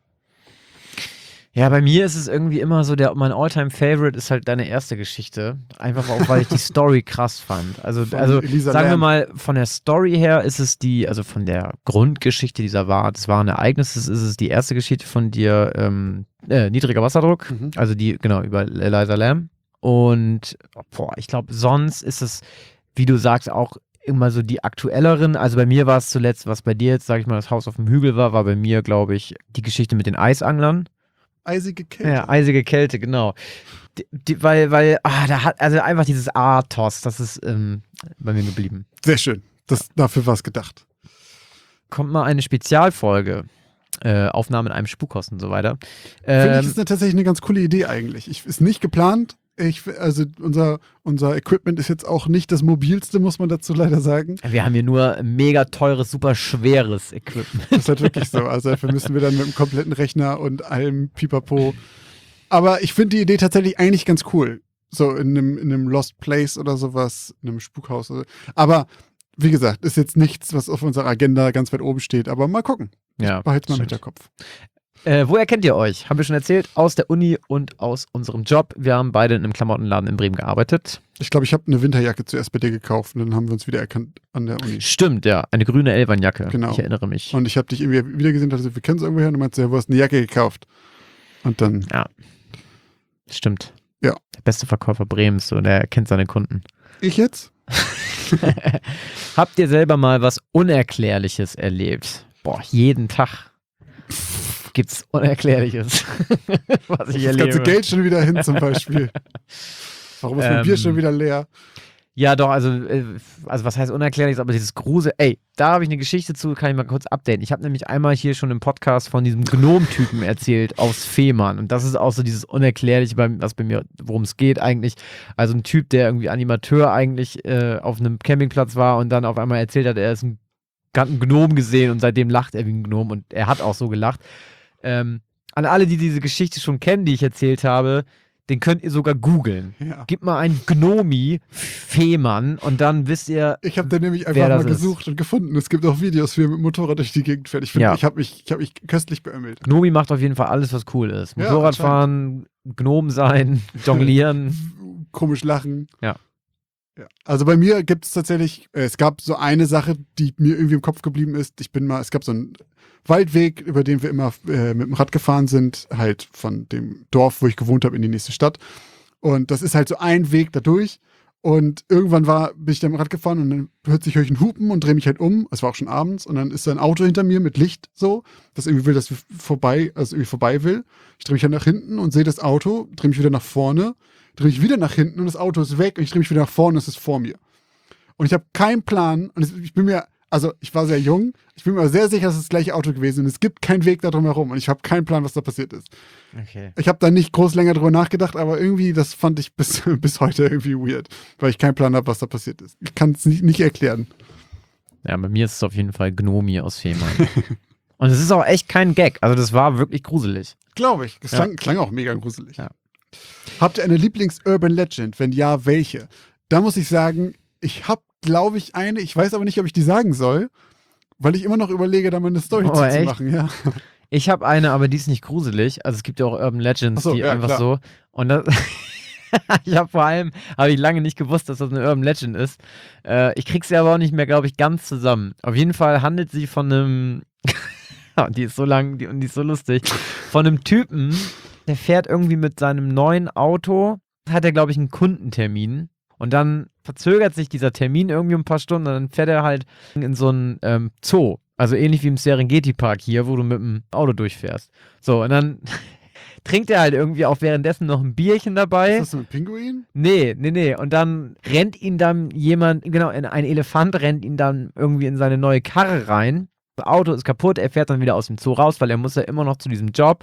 Ja, bei mir ist es irgendwie immer so, der, mein All-Time-Favorite ist halt deine erste Geschichte. Einfach auch, weil ich die Story krass fand. Also, Von also Elisa sagen wir Lam. mal, von der Story her ist es die, also von der Grundgeschichte dieser wahr, des wahren Ereignisses ist es die erste Geschichte von dir, ähm, äh, niedriger Wasserdruck. Mhm. Also die, genau, über Eliza Lam. Und, boah, ich glaube, sonst ist es wie du sagst, auch immer so die aktuelleren. Also bei mir war es zuletzt, was bei dir jetzt, sag ich mal, das Haus auf dem Hügel war, war bei mir, glaube ich, die Geschichte mit den Eisanglern. Eisige Kälte. Ja, eisige Kälte, genau. Die, die, weil, weil, ah, da hat, also einfach dieses Athos, das ist ähm, bei mir geblieben. Sehr schön. Das, dafür war es gedacht. Kommt mal eine Spezialfolge. Äh, Aufnahme in einem Spukhaus und so weiter. Finde Ähm, ich, ist eine, tatsächlich eine ganz coole Idee eigentlich. Ich, ist nicht geplant. Ich, also unser, unser Equipment ist jetzt auch nicht das mobilste, muss man dazu leider sagen. wir haben hier nur mega teures, super schweres Equipment. Das ist halt wirklich so. Also dafür müssen wir dann mit dem kompletten Rechner und allem Pipapo. Aber ich finde die Idee tatsächlich eigentlich ganz cool. So in einem, in einem Lost Place oder sowas, in einem Spukhaus. Oder, aber wie gesagt, ist jetzt nichts, was auf unserer Agenda ganz weit oben steht. Aber mal gucken. Ja, Behalt's mal im stimmt. Hinterkopf. Äh, woher kennt ihr euch? Haben wir schon erzählt. Aus der Uni und aus unserem Job. Wir haben beide in einem Klamottenladen in Bremen gearbeitet. Ich glaube, ich habe eine Winterjacke zuerst bei dir gekauft und dann haben wir uns wieder erkannt an der Uni. Stimmt, ja. Eine grüne Elbernjacke. Genau. Ich erinnere mich. Und ich habe dich irgendwie wieder gesehen, dachte, wir kennen uns irgendwoher und du meinst, ja, du hast eine Jacke gekauft. Und dann, Ja. Stimmt. Ja. Der beste Verkäufer Bremens, so, der kennt seine Kunden. ich jetzt? Habt ihr selber mal was Unerklärliches erlebt? Boah, jeden Tag gibt's Unerklärliches, was ich Das erlebe. ganze Geld schon wieder hin zum Beispiel. Warum ist mein Ähm, Bier schon wieder leer? Ja, doch, also, äh, also was heißt unerklärlich, aber dieses Grusel, ey, da habe ich eine Geschichte zu, kann ich mal kurz updaten. Ich habe nämlich einmal hier schon im Podcast von diesem Gnom-Typen erzählt aus Fehmarn und das ist auch so dieses Unerklärliche, beim- was bei mir, worum es geht eigentlich. Also ein Typ, der irgendwie Animateur eigentlich äh, auf einem Campingplatz war und dann auf einmal erzählt hat, er ist ein, hat einen Gnom gesehen und seitdem lacht er wie ein Gnom und er hat auch so gelacht. Ähm, an alle, die diese Geschichte schon kennen, die ich erzählt habe, den könnt ihr sogar googeln. Ja. Gib mal ein Gnomi Fehmarn und dann wisst ihr, Ich habe da nämlich einfach wer mal das ist. gesucht und gefunden. Es gibt auch Videos, wie er mit dem Motorrad durch die Gegend fährt. Ich finde, Ja. ich habe mich, ich hab mich köstlich beömmelt. Gnomi macht auf jeden Fall alles, was cool ist. Ja, Motorradfahren, Gnom sein, jonglieren. Komisch lachen. Ja. Ja. Also bei mir gibt es tatsächlich, äh, es gab so eine Sache, die mir irgendwie im Kopf geblieben ist. Ich bin mal, es gab so einen Waldweg, über den wir immer äh, mit dem Rad gefahren sind, halt von dem Dorf, wo ich gewohnt habe, in die nächste Stadt. Und das ist halt so ein Weg dadurch. Und irgendwann war, bin ich da mit dem Rad gefahren und dann plötzlich höre ich einen Hupen und drehe mich halt um. Es war auch schon abends. Und dann ist da ein Auto hinter mir mit Licht so, das irgendwie will, dass wir vorbei, also irgendwie vorbei will. Ich drehe mich halt nach hinten und sehe das Auto, drehe mich wieder nach vorne, drehe mich wieder nach hinten und das Auto ist weg und ich drehe mich wieder nach vorne und es ist vor mir. Und ich habe keinen Plan und es, ich bin mir, also ich war sehr jung, ich bin mir sehr sicher, dass es das gleiche Auto gewesen ist und es gibt keinen Weg da drum herum und ich habe keinen Plan, was da passiert ist. Okay. Ich habe da nicht groß länger drüber nachgedacht, aber irgendwie, das fand ich bis, bis heute irgendwie weird, weil ich keinen Plan habe, was da passiert ist. Ich kann es nicht, nicht erklären. Ja, bei mir ist es auf jeden Fall Gnomi aus Fehmarn. Und es ist auch echt kein Gag. Also das war wirklich gruselig. Glaube ich. Das Ja. klang, klang auch mega gruselig. Ja. Habt ihr eine Lieblings-Urban Legend? Wenn ja, welche? Da muss ich sagen, ich habe, glaube ich, eine, ich weiß aber nicht, ob ich die sagen soll, weil ich immer noch überlege, da mal eine Story Oh, zu, zu echt? machen. Ja. Ich habe eine, aber die ist nicht gruselig. Also es gibt ja auch Urban Legends, Ach so, die ja, einfach klar. so. Und das, ich habe vor allem, habe ich lange nicht gewusst, dass das eine Urban Legend ist. Äh, ich krieg sie aber auch nicht mehr, glaube ich, ganz zusammen. Auf jeden Fall handelt sie von einem, die ist so lang die, und die ist so lustig, von einem Typen, der fährt irgendwie mit seinem neuen Auto, hat er, glaube ich, einen Kundentermin. Und dann verzögert sich dieser Termin irgendwie um ein paar Stunden und dann fährt er halt in so einen ähm, Zoo. Also ähnlich wie im Serengeti-Park hier, wo du mit dem Auto durchfährst. So, und dann trinkt er halt irgendwie auch währenddessen noch ein Bierchen dabei. Ist das so ein Pinguin? Nee, nee, nee. Und dann rennt ihn dann jemand, genau, ein Elefant rennt ihn dann irgendwie in seine neue Karre rein. Das Auto ist kaputt, er fährt dann wieder aus dem Zoo raus, weil er muss ja immer noch zu diesem Job.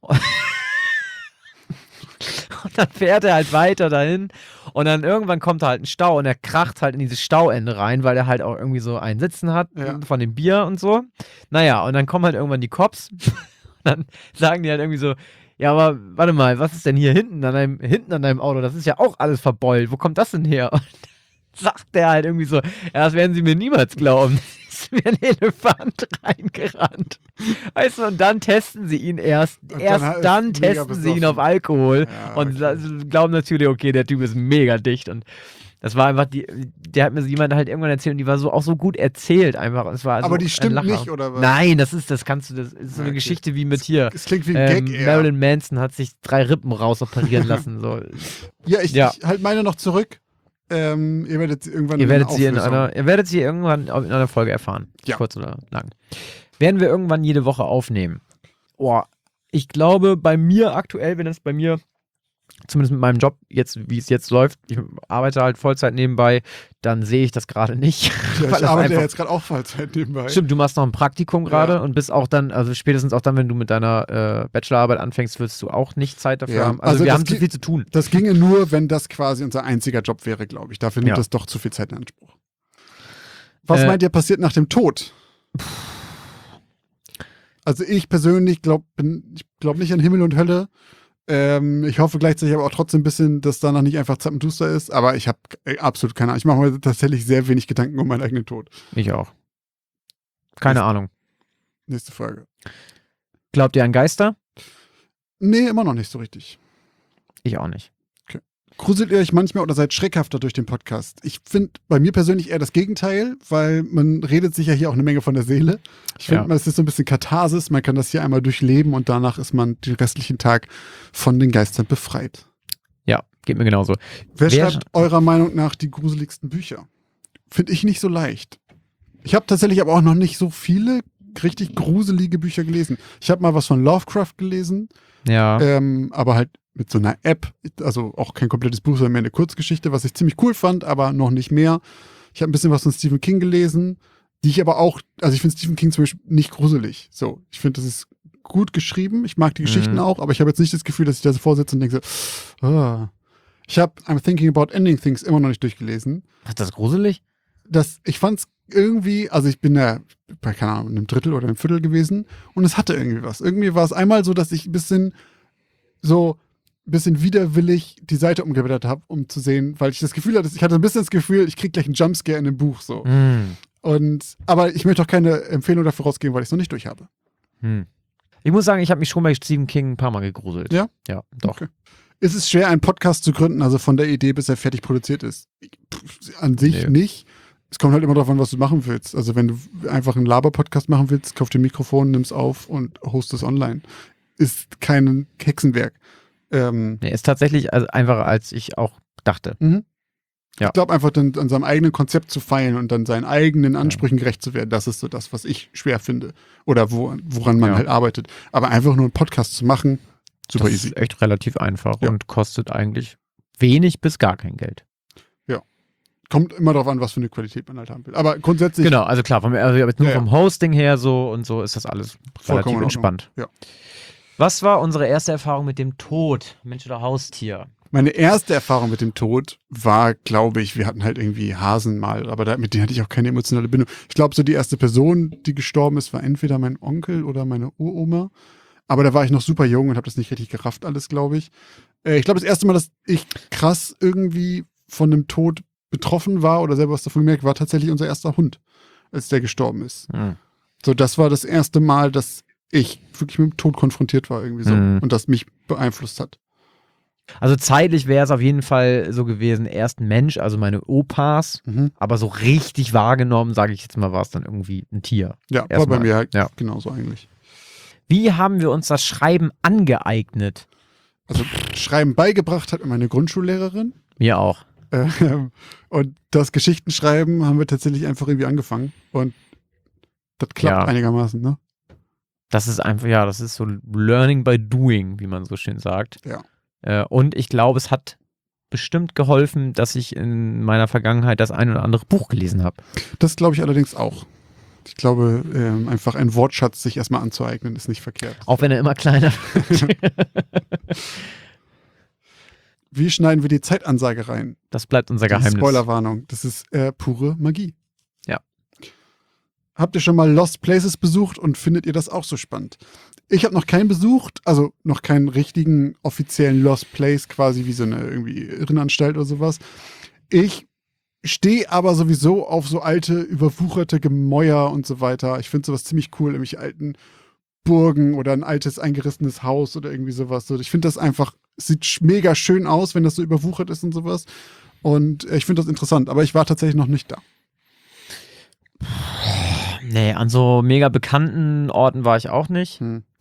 Und dann fährt er halt weiter dahin und dann irgendwann kommt halt ein Stau und er kracht halt in dieses Stauende rein, weil er halt auch irgendwie so einen Sitzen hat Ja. von dem Bier und so. Naja, und dann kommen halt irgendwann die Cops und dann sagen die halt irgendwie so, ja, aber warte mal, was ist denn hier hinten an deinem, hinten an deinem Auto? Das ist ja auch alles verbeult. Wo kommt das denn her? Und dann sagt der halt irgendwie so, ja, das werden sie mir niemals glauben. Ist mir ein Elefant reingerannt. Weißt du, und dann testen sie ihn erst. Und dann erst halt dann mega testen sie ihn besoffen. auf Alkohol Ja, und okay. sa- glauben natürlich, okay, der Typ ist mega dicht. Und das war einfach, die, der hat mir so jemand halt irgendwann erzählt und die war so auch so gut erzählt einfach. Es war Aber so die ein stimmt Lacher. nicht, oder was? Nein, das ist, das kannst du, das ist so eine Okay. Geschichte wie mit hier. Es klingt wie ein Ähm, Gag eher. Marilyn Manson hat sich drei Rippen rausoperieren lassen. So. Ja, ich, Ja. ich halt meine noch zurück. Ähm, ihr werdet sie irgendwann Ihr in werdet, einer sie in Auflösung- einer, ihr werdet sie irgendwann in einer Folge erfahren. Ja. Kurz oder lang. Werden wir irgendwann jede Woche aufnehmen? Oh, ich glaube, bei mir aktuell, wenn es bei mir, zumindest mit meinem Job, jetzt, wie es jetzt läuft, ich arbeite halt Vollzeit nebenbei, dann sehe ich das gerade nicht. Ja, weil ich das arbeite einfach- ja jetzt gerade auch Vollzeit nebenbei. Stimmt, du machst noch ein Praktikum gerade Ja. und bist auch dann, also spätestens auch dann, wenn du mit deiner äh, Bachelorarbeit anfängst, wirst du auch nicht Zeit dafür Ja, haben. Also, also wir das haben zu geht- viel zu tun. Das ginge nur, wenn das quasi unser einziger Job wäre, glaube ich. Dafür nimmt Ja. das doch zu viel Zeit in Anspruch. Was Äh, meint ihr passiert nach dem Tod? Also ich persönlich glaube glaub nicht an Himmel und Hölle. Ähm, ich hoffe gleichzeitig aber auch trotzdem ein bisschen, dass danach nicht einfach zappenduster ist. Aber ich habe absolut keine Ahnung. Ich mache mir tatsächlich sehr wenig Gedanken um meinen eigenen Tod. Ich auch. Keine Das- Ahnung. Nächste Frage. Glaubt ihr an Geister? Nee, immer noch nicht so richtig. Ich auch nicht. Gruselt ihr euch manchmal oder seid schreckhafter durch den Podcast? Ich finde bei mir persönlich eher das Gegenteil, weil man redet sich ja hier auch eine Menge von der Seele. Ich finde, Ja. es ist so ein bisschen Katharsis. Man kann das hier einmal durchleben und danach ist man den restlichen Tag von den Geistern befreit. Ja, geht mir genauso. Wer, Wer schreibt eurer Meinung nach die gruseligsten Bücher? Finde ich nicht so leicht. Ich habe tatsächlich aber auch noch nicht so viele richtig gruselige Bücher gelesen. Ich habe mal was von Lovecraft gelesen, Ja. ähm, aber halt mit so einer App, also auch kein komplettes Buch, sondern mehr eine Kurzgeschichte, was ich ziemlich cool fand, aber noch nicht mehr. Ich habe ein bisschen was von Stephen King gelesen, die ich aber auch, also ich finde Stephen King zum Beispiel nicht gruselig. So, ich finde, das ist gut geschrieben, ich mag die Geschichten Mhm. auch, aber ich habe jetzt nicht das Gefühl, dass ich da so vorsitze und denke so, ah. Ich habe I'm Thinking About Ending Things immer noch nicht durchgelesen. Ist das gruselig? Das, ich fand's irgendwie, also ich bin da bei, keine Ahnung, einem Drittel oder einem Viertel gewesen und es hatte irgendwie was. Irgendwie war es einmal so, dass ich ein bisschen so ein bisschen widerwillig die Seite umgeblättert habe, um zu sehen, weil ich das Gefühl hatte, ich hatte ein bisschen das Gefühl, ich krieg gleich einen Jumpscare in dem Buch so. Hm. Und, aber ich möchte auch keine Empfehlung dafür rausgeben, weil ich es noch nicht durch habe. Hm. Ich muss sagen, ich habe mich schon bei Stephen King ein paar Mal gegruselt. Ja? Ja, doch. Okay. Ist es schwer, einen Podcast zu gründen, also von der Idee, bis er fertig produziert ist? Pff, an sich Nee. nicht. Es kommt halt immer darauf an, was du machen willst. Also wenn du einfach einen Laber-Podcast machen willst, kauf dir ein Mikrofon, nimm's auf und host es online. Ist kein Hexenwerk. Ähm, Nee, ist tatsächlich also einfacher, als ich auch dachte. mhm. Ja. Ich glaube einfach, dann an seinem eigenen Konzept zu feilen und dann seinen eigenen Ansprüchen gerecht zu werden, das ist so das, was ich schwer finde. Oder wo, woran man Ja. halt arbeitet. Aber einfach nur einen Podcast zu machen, super das easy. ist echt relativ einfach Ja. und kostet eigentlich wenig bis gar kein Geld. Kommt immer darauf an, was für eine Qualität man halt haben will. Aber grundsätzlich, Genau, also klar, vom, also jetzt nur Ja, ja. vom Hosting her so und so ist das alles Vollkommen relativ in Ordnung. entspannt. Ja. Was war unsere erste Erfahrung mit dem Tod? Mensch oder Haustier? meine erste Erfahrung mit dem Tod war, glaube ich, wir hatten halt irgendwie Hasen mal, aber da, mit denen hatte ich auch keine emotionale Bindung. Ich glaube, so die erste Person, die gestorben ist, war entweder mein Onkel oder meine Uroma. Aber da war ich noch super jung und habe das nicht richtig gerafft alles, glaube ich. Äh, ich glaube, das erste Mal, dass ich krass irgendwie von einem Tod betroffen war oder selber was davon gemerkt, war tatsächlich unser erster Hund, als der gestorben ist. Hm. So, das war das erste Mal, dass ich wirklich mit dem Tod konfrontiert war irgendwie so Mhm. und das mich beeinflusst hat. Also zeitlich wäre es auf jeden Fall so gewesen, erst ein Mensch, also meine Opas, Mhm. aber so richtig wahrgenommen, sage ich jetzt mal, war es dann irgendwie ein Tier. Ja, war bei Erstmal, mir halt ja. genauso eigentlich. Wie haben wir uns das Schreiben angeeignet? Also Schreiben beigebracht hat mir meine Grundschullehrerin. Mir auch. Ähm, und das Geschichtenschreiben haben wir tatsächlich einfach irgendwie angefangen. Und das klappt Ja. einigermaßen, ne? Das ist einfach, ja, das ist so Learning by Doing, wie man so schön sagt. Ja. Äh, und ich glaube, es hat bestimmt geholfen, dass ich in meiner Vergangenheit das ein oder andere Buch gelesen habe. Das glaube ich allerdings auch. Ich glaube, ähm, einfach einen Wortschatz sich erstmal anzueignen, ist nicht verkehrt. Auch wenn er immer kleiner wird. Wie schneiden wir die Zeitansage rein? Das bleibt unser Die Geheimnis. Spoilerwarnung. Das ist äh, pure Magie. Ja. Habt ihr schon mal Lost Places besucht und findet ihr das auch so spannend? Ich habe noch keinen besucht, also noch keinen richtigen offiziellen Lost Place, quasi wie so eine irgendwie Irrenanstalt oder sowas. Ich stehe aber sowieso auf so alte, überwucherte Gemäuer und so weiter. Ich finde sowas ziemlich cool, nämlich alten Burgen oder ein altes eingerissenes Haus oder irgendwie sowas. So, ich finde das einfach, es sieht sch- mega schön aus, wenn das so überwuchert ist und sowas. Und äh, ich finde das interessant, aber ich war tatsächlich noch nicht da. Nee, an so mega bekannten Orten war ich auch nicht. Hm.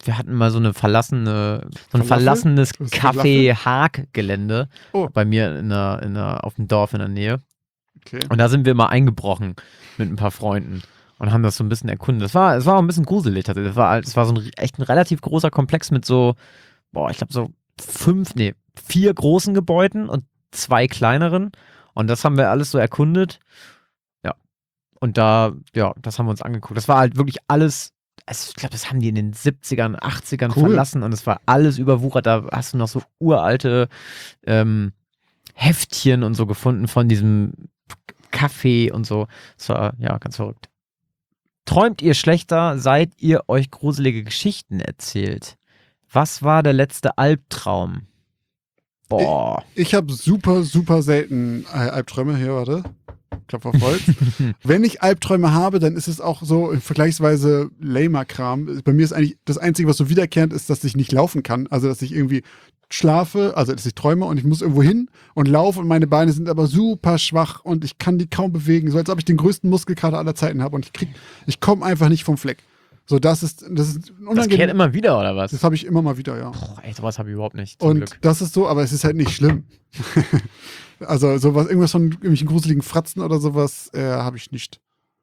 wir hatten mal so eine verlassene, so ein Falafel? verlassenes Was ist Café-Haag-Gelände Oh. bei mir in der, in der, auf dem Dorf in der Nähe. Okay. Und da sind wir mal eingebrochen mit ein paar Freunden und haben das so ein bisschen erkundet. Das war, es war auch ein bisschen gruselig tatsächlich. Das war, das war so ein echt ein relativ großer Komplex mit so, boah, ich glaube so fünf, nee, vier großen Gebäuden und zwei kleineren. Und das haben wir alles so erkundet. Ja. Und da, ja, das haben wir uns angeguckt. Das war halt wirklich alles, also ich glaube, das haben die in den siebzigern, achtzigern Cool. verlassen und es war alles überwuchert. Da hast du noch so uralte ähm, Heftchen und so gefunden von diesem Kaffee und so. Das war, ja, ganz verrückt. Träumt ihr schlechter, seit ihr euch gruselige Geschichten erzählt? Was war der letzte Albtraum? Boah. Ich habe super, super selten äh, Albträume. Hier, warte. Klopf auf Holz. Wenn ich Albträume habe, dann ist es auch so vergleichsweise lamer Kram. Bei mir ist eigentlich das Einzige, was so wiederkehrend ist, dass ich nicht laufen kann. Also, dass ich irgendwie schlafe, also dass ich träume und ich muss irgendwo hin und laufe und meine Beine sind aber super schwach und ich kann die kaum bewegen, so als ob ich den größten Muskelkater aller Zeiten habe und ich krieg, ich komme einfach nicht vom Fleck. So, das ist, das ist unangenehm. Das kehrt immer wieder, oder was? Das habe ich immer mal wieder, ja. Boah, ey, sowas habe ich überhaupt nicht, zum Und Glück. das ist so, aber es ist halt nicht schlimm. Also sowas, irgendwas von irgendwelchen gruseligen Fratzen oder sowas äh, habe ich nicht.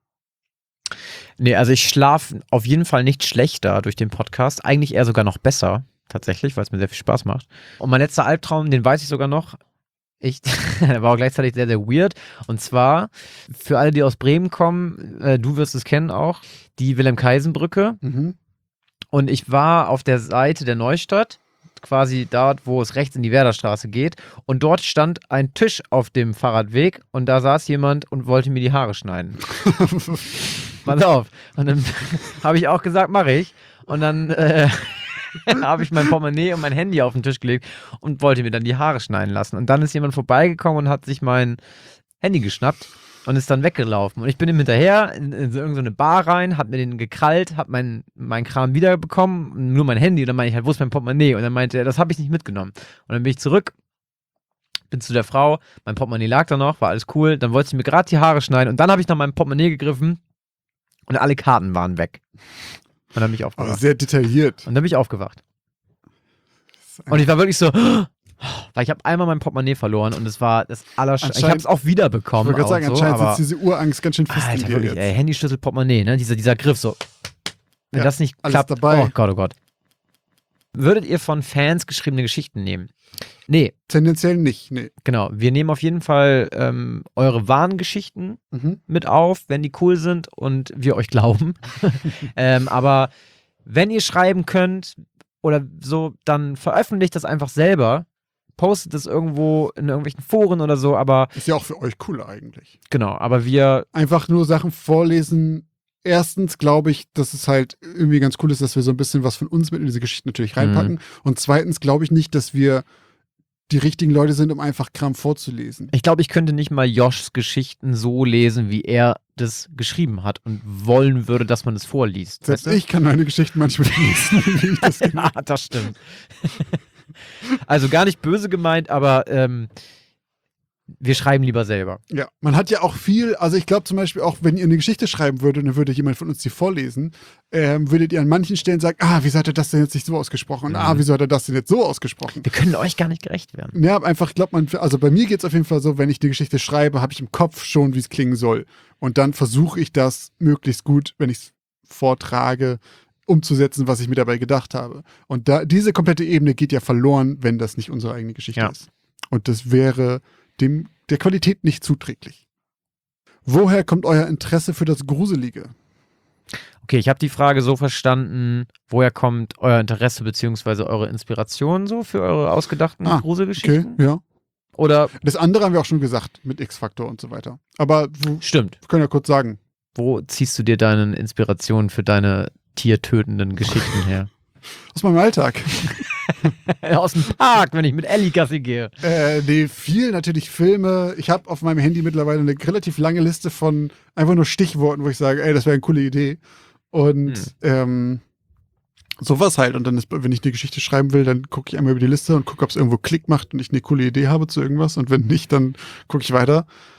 Nee, also ich schlafe auf jeden Fall nicht schlechter durch den Podcast, eigentlich eher sogar noch besser, tatsächlich, weil es mir sehr viel Spaß macht. Und mein letzter Albtraum, den weiß ich sogar noch. Ich, der war auch gleichzeitig sehr, sehr weird. Und zwar, für alle, die aus Bremen kommen, äh, du wirst es kennen auch, die Wilhelm-Kaisen-Brücke. Mhm. Und ich war auf der Seite der Neustadt, quasi dort, wo es rechts in die Werderstraße geht. Und dort stand ein Tisch auf dem Fahrradweg und da saß jemand und wollte mir die Haare schneiden. Pass auf. Und dann habe ich auch gesagt, mache ich. Und dann äh, habe ich mein Portemonnaie und mein Handy auf den Tisch gelegt und wollte mir dann die Haare schneiden lassen. Und dann ist jemand vorbeigekommen und hat sich mein Handy geschnappt und ist dann weggelaufen. Und ich bin ihm hinterher in, in so irgendeine Bar rein, hab mir den gekrallt, hab meinen mein Kram wiederbekommen, nur mein Handy. Und dann meinte ich halt, wo ist mein Portemonnaie? Und dann meinte er, das habe ich nicht mitgenommen. Und dann bin ich zurück, bin zu der Frau, mein Portemonnaie lag da noch, war alles cool. Dann wollte sie mir gerade die Haare schneiden und dann habe ich nach meinem Portemonnaie gegriffen und alle Karten waren weg. Und dann bin ich Aber aufgewacht. sehr detailliert. Und dann bin ich aufgewacht. Und ich war wirklich so, weil ich habe einmal mein Portemonnaie verloren und es war das Allerschlimmste. Ich habe es auch Ich wiederbekommen. wollte gerade sagen, auch so, anscheinend aber sitzt diese Urangst ganz schön fest Alter, in dir wirklich, jetzt. ey, Handy, Schlüssel, Portemonnaie, ne? Dieser, dieser Griff so. Wenn Ja, das nicht alles klappt, dabei. oh Gott, oh Gott. Würdet ihr von Fans geschriebene Geschichten nehmen? Nee, Tendenziell nicht, nee. genau. Wir nehmen auf jeden Fall ähm, eure wahren Geschichten Mhm. mit auf, wenn die cool sind und wir euch glauben. ähm, aber wenn ihr schreiben könnt oder so, dann veröffentlicht das einfach selber. Postet es irgendwo in irgendwelchen Foren oder so, aber Ist ja auch für euch cooler eigentlich. genau, aber wir, Einfach nur Sachen vorlesen. Erstens glaube ich, dass es halt irgendwie ganz cool ist, dass wir so ein bisschen was von uns mit in diese Geschichte natürlich reinpacken. Mhm. Und zweitens glaube ich nicht, dass wir die richtigen Leute sind, um einfach Kram vorzulesen. ich glaube, ich könnte nicht mal Joshs Geschichten so lesen, wie er das geschrieben hat und wollen würde, dass man es vorliest. Selbst weißt du? ich kann meine Geschichten manchmal lesen, wie ich das Ja, das stimmt. Also gar nicht böse gemeint, aber ähm, wir schreiben lieber selber. Ja, man hat ja auch viel, also ich glaube zum Beispiel auch, wenn ihr eine Geschichte schreiben würdet und dann würde jemand von uns die vorlesen, ähm, würdet ihr an manchen Stellen sagen, ah, wieso hat er das denn jetzt nicht so ausgesprochen? Und Mhm. ah, wieso hat er das denn jetzt so ausgesprochen? Wir können euch gar nicht gerecht werden. Ja, einfach glaubt man, also bei mir geht es auf jeden Fall so, wenn ich die Geschichte schreibe, habe ich im Kopf schon, wie es klingen soll. Und dann versuche ich das möglichst gut, wenn ich es vortrage, umzusetzen, was ich mir dabei gedacht habe. Und da, diese komplette Ebene geht ja verloren, wenn das nicht unsere eigene Geschichte Ja. ist. Und das wäre dem, der Qualität nicht zuträglich. Woher kommt euer Interesse für das Gruselige? Okay, ich habe die Frage so verstanden, woher kommt euer Interesse bzw. eure Inspiration so für eure ausgedachten Ah, Okay, Gruselgeschichten? ja. Oder, Das andere haben wir auch schon gesagt, mit X-Faktor und so weiter. Aber wo, stimmt, wir können ja kurz sagen. wo ziehst du dir deine Inspiration für deine tiertötenden Geschichten her? Aus meinem Alltag. Aus dem Park, wenn ich mit Ellie Gassi gehe. Äh, nee, viel natürlich Filme. Ich habe auf meinem Handy mittlerweile eine relativ lange Liste von einfach nur Stichworten, wo ich sage, ey, das wäre eine coole Idee. Und Hm. ähm, sowas halt. Und dann ist, wenn ich eine Geschichte schreiben will, dann gucke ich einmal über die Liste und gucke, ob es irgendwo Klick macht und ich eine coole Idee habe zu irgendwas. Und wenn nicht, dann gucke ich weiter.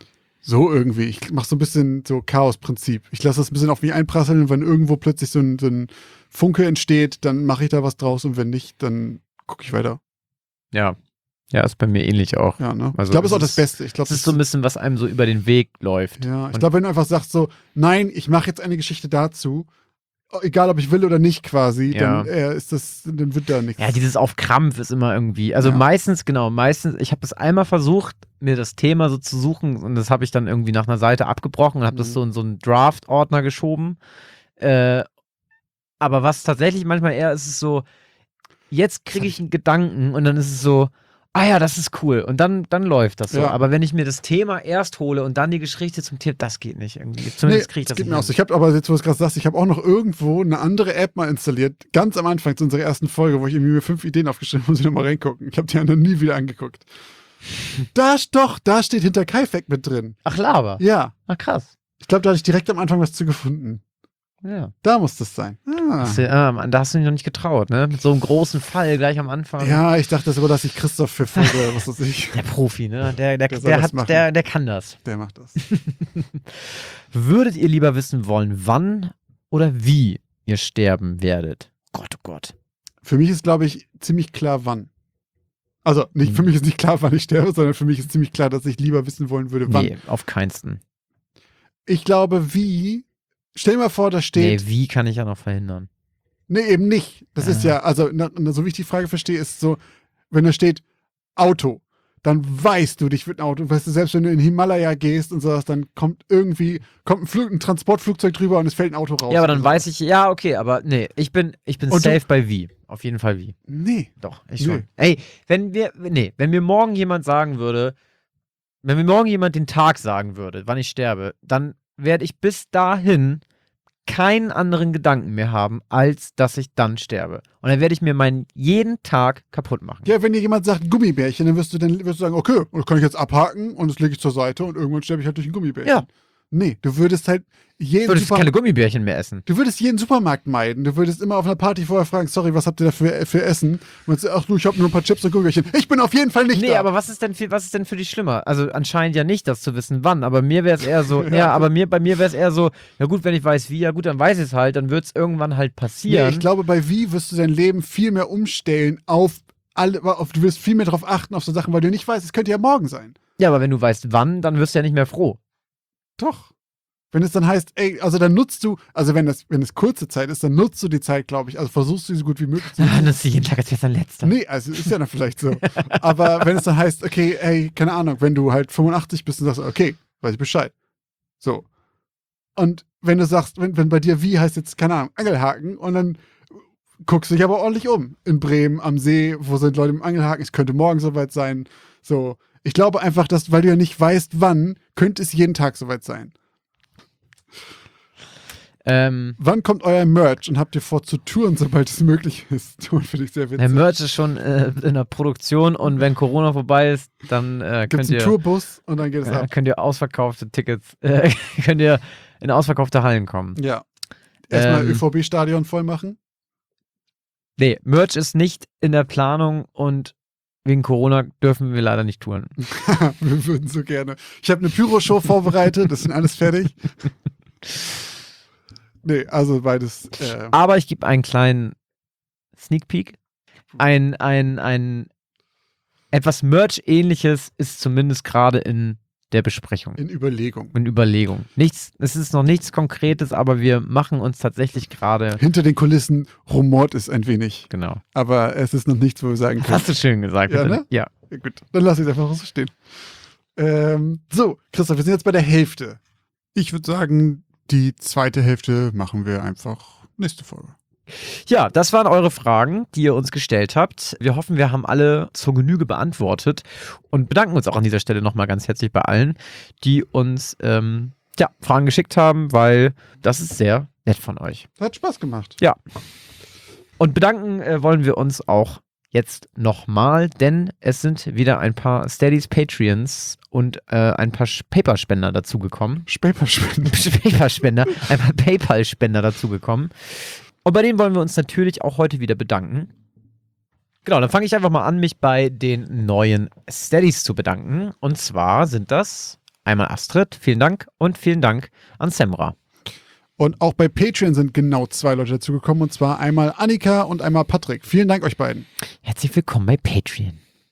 So irgendwie. Ich mache so ein bisschen so Chaos-Prinzip. Ich lasse das ein bisschen auf mich einprasseln und wenn irgendwo plötzlich so ein, so ein Funke entsteht, dann mache ich da was draus und wenn nicht, dann gucke ich weiter. Ja. Ja, ist bei mir ähnlich auch. Ja, ne? Also ich glaube, es ist auch es das Beste. Ich glaube, Das ist so ein bisschen, was einem so über den Weg läuft. Ja, ich Und- glaube, wenn du einfach sagst so, nein, ich mache jetzt eine Geschichte dazu, egal ob ich will oder nicht quasi, Ja. dann äh, ist das, dann wird da nichts. Ja, dieses auf Krampf ist immer irgendwie, also Ja. meistens, genau, meistens, ich habe das einmal versucht, mir das Thema so zu suchen und das habe ich dann irgendwie nach einer Seite abgebrochen und habe das Mhm. so in so einen Draft-Ordner geschoben. Äh, aber was tatsächlich manchmal eher ist, ist so, jetzt kriege ich einen Gedanken und dann ist es so, ah ja, das ist cool und dann, dann läuft das so. Ja. Aber wenn ich mir das Thema erst hole und dann die Geschichte zum Thema, das geht nicht irgendwie. Nee, Zumindest kriege ich das das geht nicht mir auch hin. so. Ich habe aber jetzt, wo du es gerade sagst, ich habe auch noch irgendwo eine andere App mal installiert, ganz am Anfang zu unserer ersten Folge, wo ich irgendwie mir fünf Ideen aufgeschrieben habe, muss ich nochmal reingucken. Ich habe die anderen nie wieder angeguckt. Da ist doch, da steht hinter Kaifek mit drin. Ach, Lava. Ja, Ach, krass. ich glaube, da hatte ich direkt am Anfang was zu gefunden. Ja. Da muss das sein. Ah. Hast du, ah, Mann, da hast du dich noch nicht getraut, ne? Mit so einem großen Fall gleich am Anfang. Ja, ich dachte, das überlasse ich Christoph für Folge, was weiß ich. Der Profi, ne? Der, der, Der soll der, das hat, machen. der, der kann das. Der macht das. Würdet ihr lieber wissen wollen, wann oder wie ihr sterben werdet? Gott, oh Gott. Für mich ist, glaube ich, ziemlich klar, wann. Also, nicht, für mich ist nicht klar, wann ich sterbe, sondern für mich ist ziemlich klar, dass ich lieber wissen wollen würde, wann. Nee, auf keinsten. Ich glaube, wie. Stell dir mal vor, da steht. Nee, wie kann ich ja noch verhindern? Nee, eben nicht. Das Ah. ist ja, also, na, na, so wie ich die Frage verstehe, ist so, wenn da steht Auto, dann weißt du, dich wird ein Auto. Weißt du, selbst wenn du in den Himalaya gehst und sowas, dann kommt irgendwie, kommt ein, Flug, ein Transportflugzeug drüber und es fällt ein Auto raus. Ja, aber dann oder so. weiß ich, ja, okay, aber nee, ich bin, ich bin Und du- safe bei wie. Auf jeden Fall wie. Nee. Doch, ich Nö. schon. Ey, wenn wir, nee, wenn mir morgen jemand sagen würde, wenn mir morgen jemand den Tag sagen würde, wann ich sterbe, dann werde ich bis dahin keinen anderen Gedanken mehr haben, als dass ich dann sterbe. Und dann werde ich mir meinen jeden Tag kaputt machen. Ja, wenn dir jemand sagt Gummibärchen, dann wirst du dann wirst du sagen, okay, das kann ich jetzt abhaken und das lege ich zur Seite und irgendwann sterbe ich halt durch ein Gummibärchen. Ja. Nee, du würdest halt jeden Ich würde Super- keine Gummibärchen mehr essen. Du würdest jeden Supermarkt meiden. Du würdest immer auf einer Party vorher fragen, sorry, was habt ihr da für, für Essen? Und du, ach du, ich habe nur ein paar Chips und Gummibärchen. Ich bin auf jeden Fall nicht Nee, da. aber was ist denn für, was ist denn für dich schlimmer? Also anscheinend ja nicht, das zu wissen, wann. Aber mir wäre es eher so, ja. aber mir, bei mir wäre es eher so, ja gut, wenn ich weiß wie, ja gut, dann weiß ich es halt, dann wird es irgendwann halt Nee, passieren. ich glaube, bei Wie wirst du dein Leben viel mehr umstellen auf alle, auf, du wirst viel mehr darauf achten, auf so Sachen, weil du nicht weißt, es könnte ja morgen sein. Ja, aber wenn du weißt wann, dann wirst du ja nicht mehr froh. Doch. Wenn es dann heißt, ey, also dann nutzt du, also wenn das, wenn es kurze Zeit ist, dann nutzt du die Zeit, glaube ich. Also versuchst du sie so gut wie möglich zu nutzen. Das ist jeden Tag als jetzt ein letzter. Nee, also ist ja dann vielleicht so. Aber wenn es dann heißt, okay, ey, keine Ahnung, wenn du halt fünfundachtzig bist und sagst, okay, weiß ich Bescheid. So. Und wenn du sagst, wenn, wenn bei dir wie heißt jetzt, keine Ahnung, Angelhaken und dann guckst du dich aber ordentlich um. In Bremen am See, wo sind Leute im Angelhaken, es könnte morgen soweit sein. So. Ich glaube einfach, dass, weil du ja nicht weißt, wann, könnte es jeden Tag soweit sein. Ähm, Wann kommt euer Merch und habt ihr vor zu touren, sobald es möglich ist? Touren finde ich sehr der witzig. Merch ist schon äh, in der Produktion und wenn Corona vorbei ist, dann äh, Gibt es könnt, einen ihr, Tourbus und dann geht es äh, ab. könnt ihr ausverkaufte Tickets, äh, könnt ihr in ausverkaufte Hallen kommen. Ja. Erstmal Ähm, ÖVB-Stadion voll machen. Nee, Merch ist nicht in der Planung und wegen Corona dürfen wir leider nicht touren. Wir würden so gerne. Ich habe eine Pyro-Show vorbereitet, das sind alles fertig. Nee, also beides. Äh, Aber ich gebe einen kleinen Sneak Peek. Ein, ein, ein etwas Merch-ähnliches ist zumindest gerade in der Besprechung, in Überlegung. in Überlegung. Nichts, es ist noch nichts Konkretes, aber wir machen uns tatsächlich gerade, Hinter den Kulissen rumort es ein wenig. genau. Aber es ist noch nichts, wo wir sagen können. Hast du schön gesagt. Ja, bitte. ne? Ja. Ja, gut, dann lass ich es einfach so stehen. Ähm, so, Christoph, wir sind jetzt bei der Hälfte. Ich würde sagen, die zweite Hälfte machen wir einfach nächste Folge. Ja, das waren eure Fragen, die ihr uns gestellt habt. Wir hoffen, wir haben alle zur Genüge beantwortet und bedanken uns auch an dieser Stelle nochmal ganz herzlich bei allen, die uns ähm, ja, Fragen geschickt haben, weil das ist sehr nett von euch. Hat Spaß gemacht. Ja. Und bedanken äh, wollen wir uns auch jetzt nochmal, denn es sind wieder ein paar Steadies, Patreons und äh, ein paar Sch- Paperspender dazugekommen. Späperspende. Paperspender, ein paar PayPal-Spender dazugekommen. Und bei denen wollen wir uns natürlich auch heute wieder bedanken. Genau, dann fange ich einfach mal an, mich bei den neuen Steadies zu bedanken. Und zwar sind das einmal Astrid, vielen Dank und vielen Dank an Semra. Und auch bei Patreon sind genau zwei Leute dazugekommen, und zwar einmal Annika und einmal Patrick. Vielen Dank euch beiden. Herzlich willkommen bei Patreon.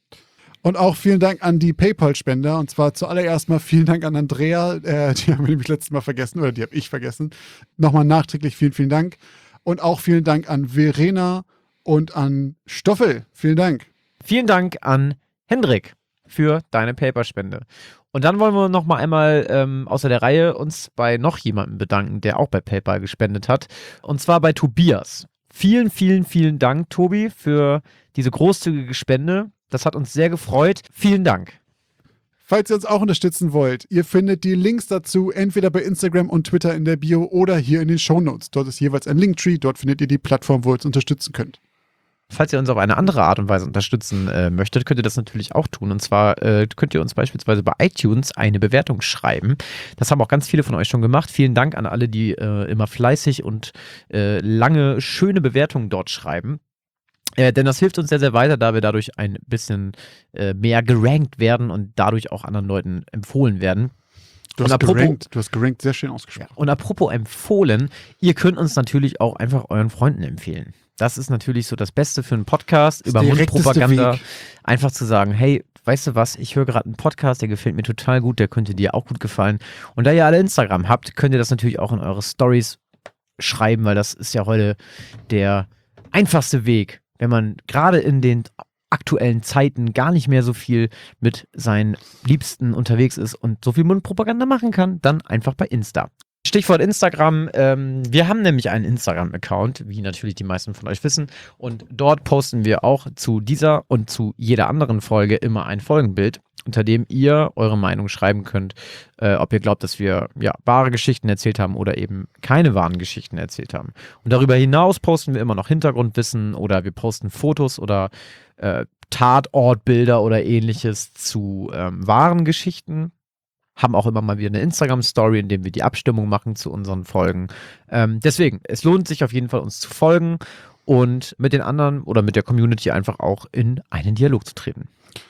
Und auch vielen Dank an die PayPal-Spender. Und zwar zuallererst mal vielen Dank an Andrea. Äh, die haben wir nämlich letztes Mal vergessen, oder die habe ich vergessen. Nochmal nachträglich vielen, vielen Dank. Und auch vielen Dank an Verena und an Stoffel. Vielen Dank. Vielen Dank an Hendrik für deine PayPal-Spende. Und dann wollen wir noch mal einmal ähm, außer der Reihe uns bei noch jemandem bedanken, der auch bei PayPal gespendet hat. Und zwar bei Tobias. Vielen, vielen, vielen Dank, Tobi, für diese großzügige Spende. Das hat uns sehr gefreut. Vielen Dank. Falls ihr uns auch unterstützen wollt, ihr findet die Links dazu entweder bei Instagram und Twitter in der Bio oder hier in den Shownotes. Dort ist jeweils ein Linktree. Dort findet ihr die Plattform, wo ihr uns unterstützen könnt. Falls ihr uns auf eine andere Art und Weise unterstützen äh, möchtet, könnt ihr das natürlich auch tun. Und zwar äh, könnt ihr uns beispielsweise bei iTunes eine Bewertung schreiben. Das haben auch ganz viele von euch schon gemacht. Vielen Dank an alle, die äh, immer fleißig und äh, lange, schöne Bewertungen dort schreiben. Äh, denn das hilft uns sehr, sehr weiter, da wir dadurch ein bisschen äh, mehr gerankt werden und dadurch auch anderen Leuten empfohlen werden. Du Und hast, apropos- gerankt, du hast gerankt, sehr schön ausgesprochen. Und apropos empfohlen, ihr könnt uns natürlich auch einfach euren Freunden empfehlen. Das ist natürlich so das Beste für einen Podcast, über direkteste Mundpropaganda. Weg. Einfach zu sagen, hey, weißt du was, ich höre gerade einen Podcast, der gefällt mir total gut, der könnte dir auch gut gefallen. Und da ihr alle Instagram habt, könnt ihr das natürlich auch in eure Stories schreiben, weil das ist ja heute der einfachste Weg, wenn man gerade in den aktuellen Zeiten gar nicht mehr so viel mit seinen Liebsten unterwegs ist und so viel Mundpropaganda machen kann, dann einfach bei Insta. Stichwort Instagram. Ähm, wir haben nämlich einen Instagram-Account, wie natürlich die meisten von euch wissen. Und dort posten wir auch zu dieser und zu jeder anderen Folge immer ein Folgenbild, unter dem ihr eure Meinung schreiben könnt, äh, ob ihr glaubt, dass wir ja, wahre Geschichten erzählt haben oder eben keine wahren Geschichten erzählt haben. Und darüber hinaus posten wir immer noch Hintergrundwissen oder wir posten Fotos oder äh, Tatortbilder oder ähnliches zu ähm, wahren Geschichten. Haben auch immer mal wieder eine Instagram-Story, in dem wir die Abstimmung machen zu unseren Folgen. Ähm, deswegen, es lohnt sich auf jeden Fall, uns zu folgen und mit den anderen oder mit der Community einfach auch in einen Dialog zu treten.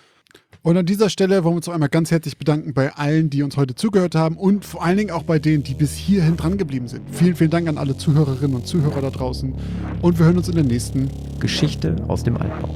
Und an dieser Stelle wollen wir uns noch einmal ganz herzlich bedanken bei allen, die uns heute zugehört haben und vor allen Dingen auch bei denen, die bis hierhin dran geblieben sind. Vielen, vielen Dank an alle Zuhörerinnen und Zuhörer da draußen und wir hören uns in der nächsten Geschichte aus dem Altbau.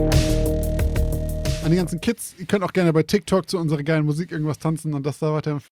An die ganzen Kids, ihr könnt auch gerne bei TikTok zu unserer geilen Musik irgendwas tanzen und das da weiter